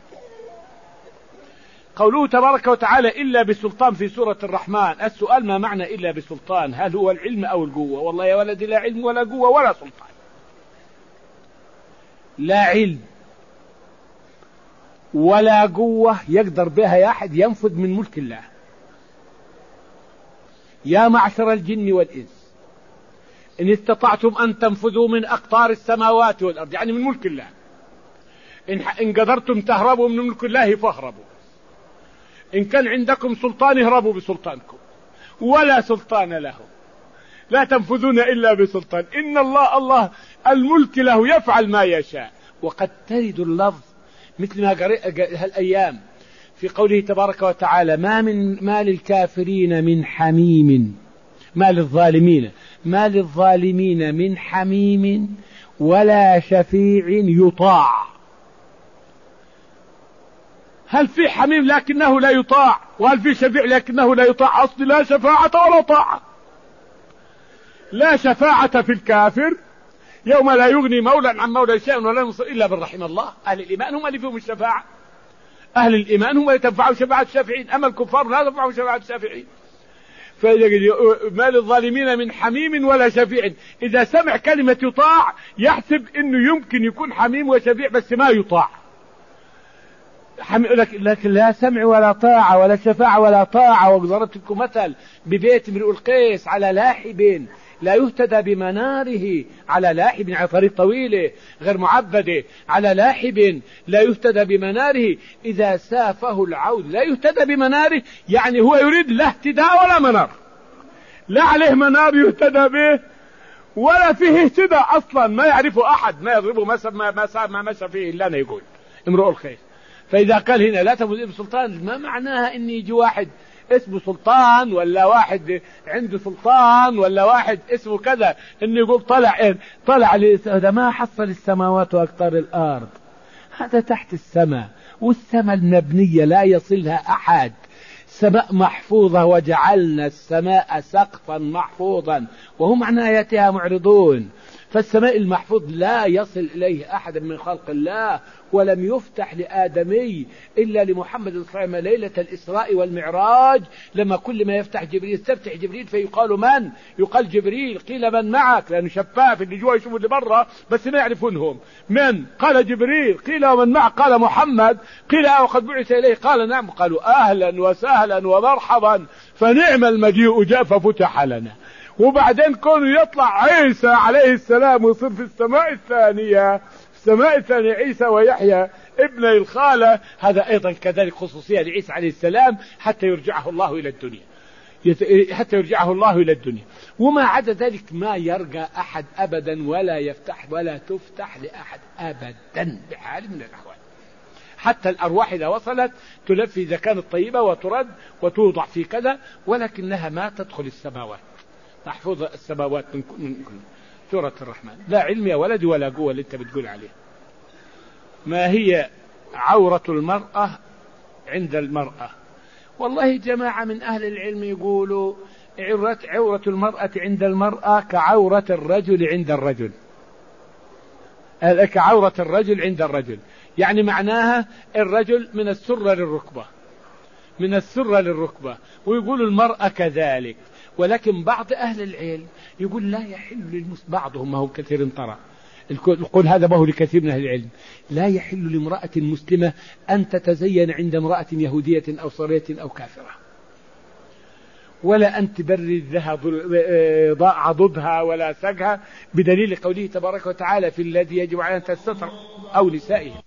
قوله تبارك وتعالى إلا بسلطان في سورة الرحمن. السؤال ما معنى إلا بسلطان؟ هل هو العلم أو القوة؟ والله يا ولدي لا علم ولا قوة ولا سلطان. لا علم ولا قوة يقدر بها يا أحد ينفذ من ملك الله. يا معشر الجن والإنس إن استطعتم أن تنفذوا من أقطار السماوات والأرض، يعني من ملك الله، إن قدرتم تهربوا من ملك الله فاهربوا. إن كان عندكم سلطان اهربوا بسلطانكم، ولا سلطان له، لا تنفذون إلا بسلطان. إن الله الله الملك له يفعل ما يشاء. وقد ترد اللفظ مثل ما قرأ هالأيام في قوله تبارك وتعالى ما من ما للكافرين من حميم، ما للظالمين ما للظالمين من حميم ولا شفيع يطاع. هل في حميم لكنه لا يطاع؟ وهل في شفيع لكنه لا يطاع؟ أصل لا شفاعة ولا طاعة. لا شفاعة في الكافر يوم لا يغني مولى عن مولى شيئا ولا ينصر إلا من رحم الله. أهل الإيمان هم اللي فيهم الشفاعة، أهل الإيمان هم يتنفعوا شفاعة الشافعين، أما الكفار لا تنفعوا شفاعة الشافعين. ما للظالمين من حميم ولا شفيع. إذا سمع كلمة يطاع يحسب إنه يمكن يكون حميم وشفيع بس ما يطاع. لكن لا سمع ولا طاعة ولا شفاعة ولا طاعة. وضربت لكم مثل ببيت امرؤ القيس على لاحب لا يهتدى بمناره، على لاحب على طريق طويلة غير معبدة، على لاحب لا يهتدى بمناره إذا سافه العود لا يهتدى بمناره، يعني هو يريد لا اهتداء ولا منار، لا عليه منار يهتدى به ولا فيه اهتداء أصلا، ما يعرفه أحد، ما يضربه ما ما ما مشى فيه إلا أنا يقول امرؤ القيس. فإذا قال هنا لا تفوز بسلطان ما معناها إن يجي واحد اسمه سلطان ولا واحد عنده سلطان ولا واحد اسمه كذا إنه يقول طلع إيه طلع هذا ما حصل السماوات وأقطار الأرض، هذا تحت السماء، والسماء المبنية لا يصلها أحد، سماء محفوظة وجعلنا السماء سقفا محفوظا وهم عن آياتها معرضون. فالسماء المحفوظ لا يصل إليه أحد من خلق الله، ولم يفتح لآدمي إلا لمحمد صلى الله عليه وسلم ليلة الإسراء والمعراج، لما كل ما يفتح جبريل يستفتح جبريل فيقال من؟ يقال جبريل. قيل من معك؟ لأنه شفاف اللي جوا يشوفوا اللي برا بس ما يعرفونهم. من؟ قال جبريل. قيل ومن معك؟ قال محمد. قيل وقد بعث إليه؟ قال نعم. قالوا أهلا وسهلا ومرحبا فنعم المجيء جاء ففتح لنا. وبعدين كونه يطلع عيسى عليه السلام ويصير في السماء الثانية، السماء الثانية عيسى ويحيى ابن الخالة، هذا أيضا كذلك خصوصية لعيسى عليه السلام حتى يرجعه الله إلى الدنيا، حتى يرجعه الله إلى الدنيا. وما عدا ذلك ما يرجى أحد أبدا، ولا يفتح ولا تفتح لأحد أبدا بحال من الأحوال. حتى الأرواح إذا وصلت تلف إذا كانت طيبة وترد وتوضع في كذا، ولكنها ما تدخل السماوات، محفوظة السماوات من كل سورة الرحمن. لا علم يا ولدي ولا قوة اللي انت بتقول عليه. ما هي عورة المرأة عند المرأة؟ والله جماعة من أهل العلم يقولوا عورة, عورة المرأة عند المرأة كعورة الرجل عند الرجل، كعورة الرجل عند الرجل، يعني معناها الرجل من السرة للركبة، من السرة للركبة، ويقولوا المرأة كذلك. ولكن بعض أهل العلم يقول لا يحل للمسلم، بعضهم ما هو كثير طرى يقول هذا ما هو لكثير من أهل العلم، لا يحل لامرأة مسلمة أن تتزين عند امرأة يهودية أو صرية أو كافرة، ولا أن تبرد لها عضدها ولا سقها، بدليل قوله تبارك وتعالى في الذي يجب على أن تستر أو نسائهم.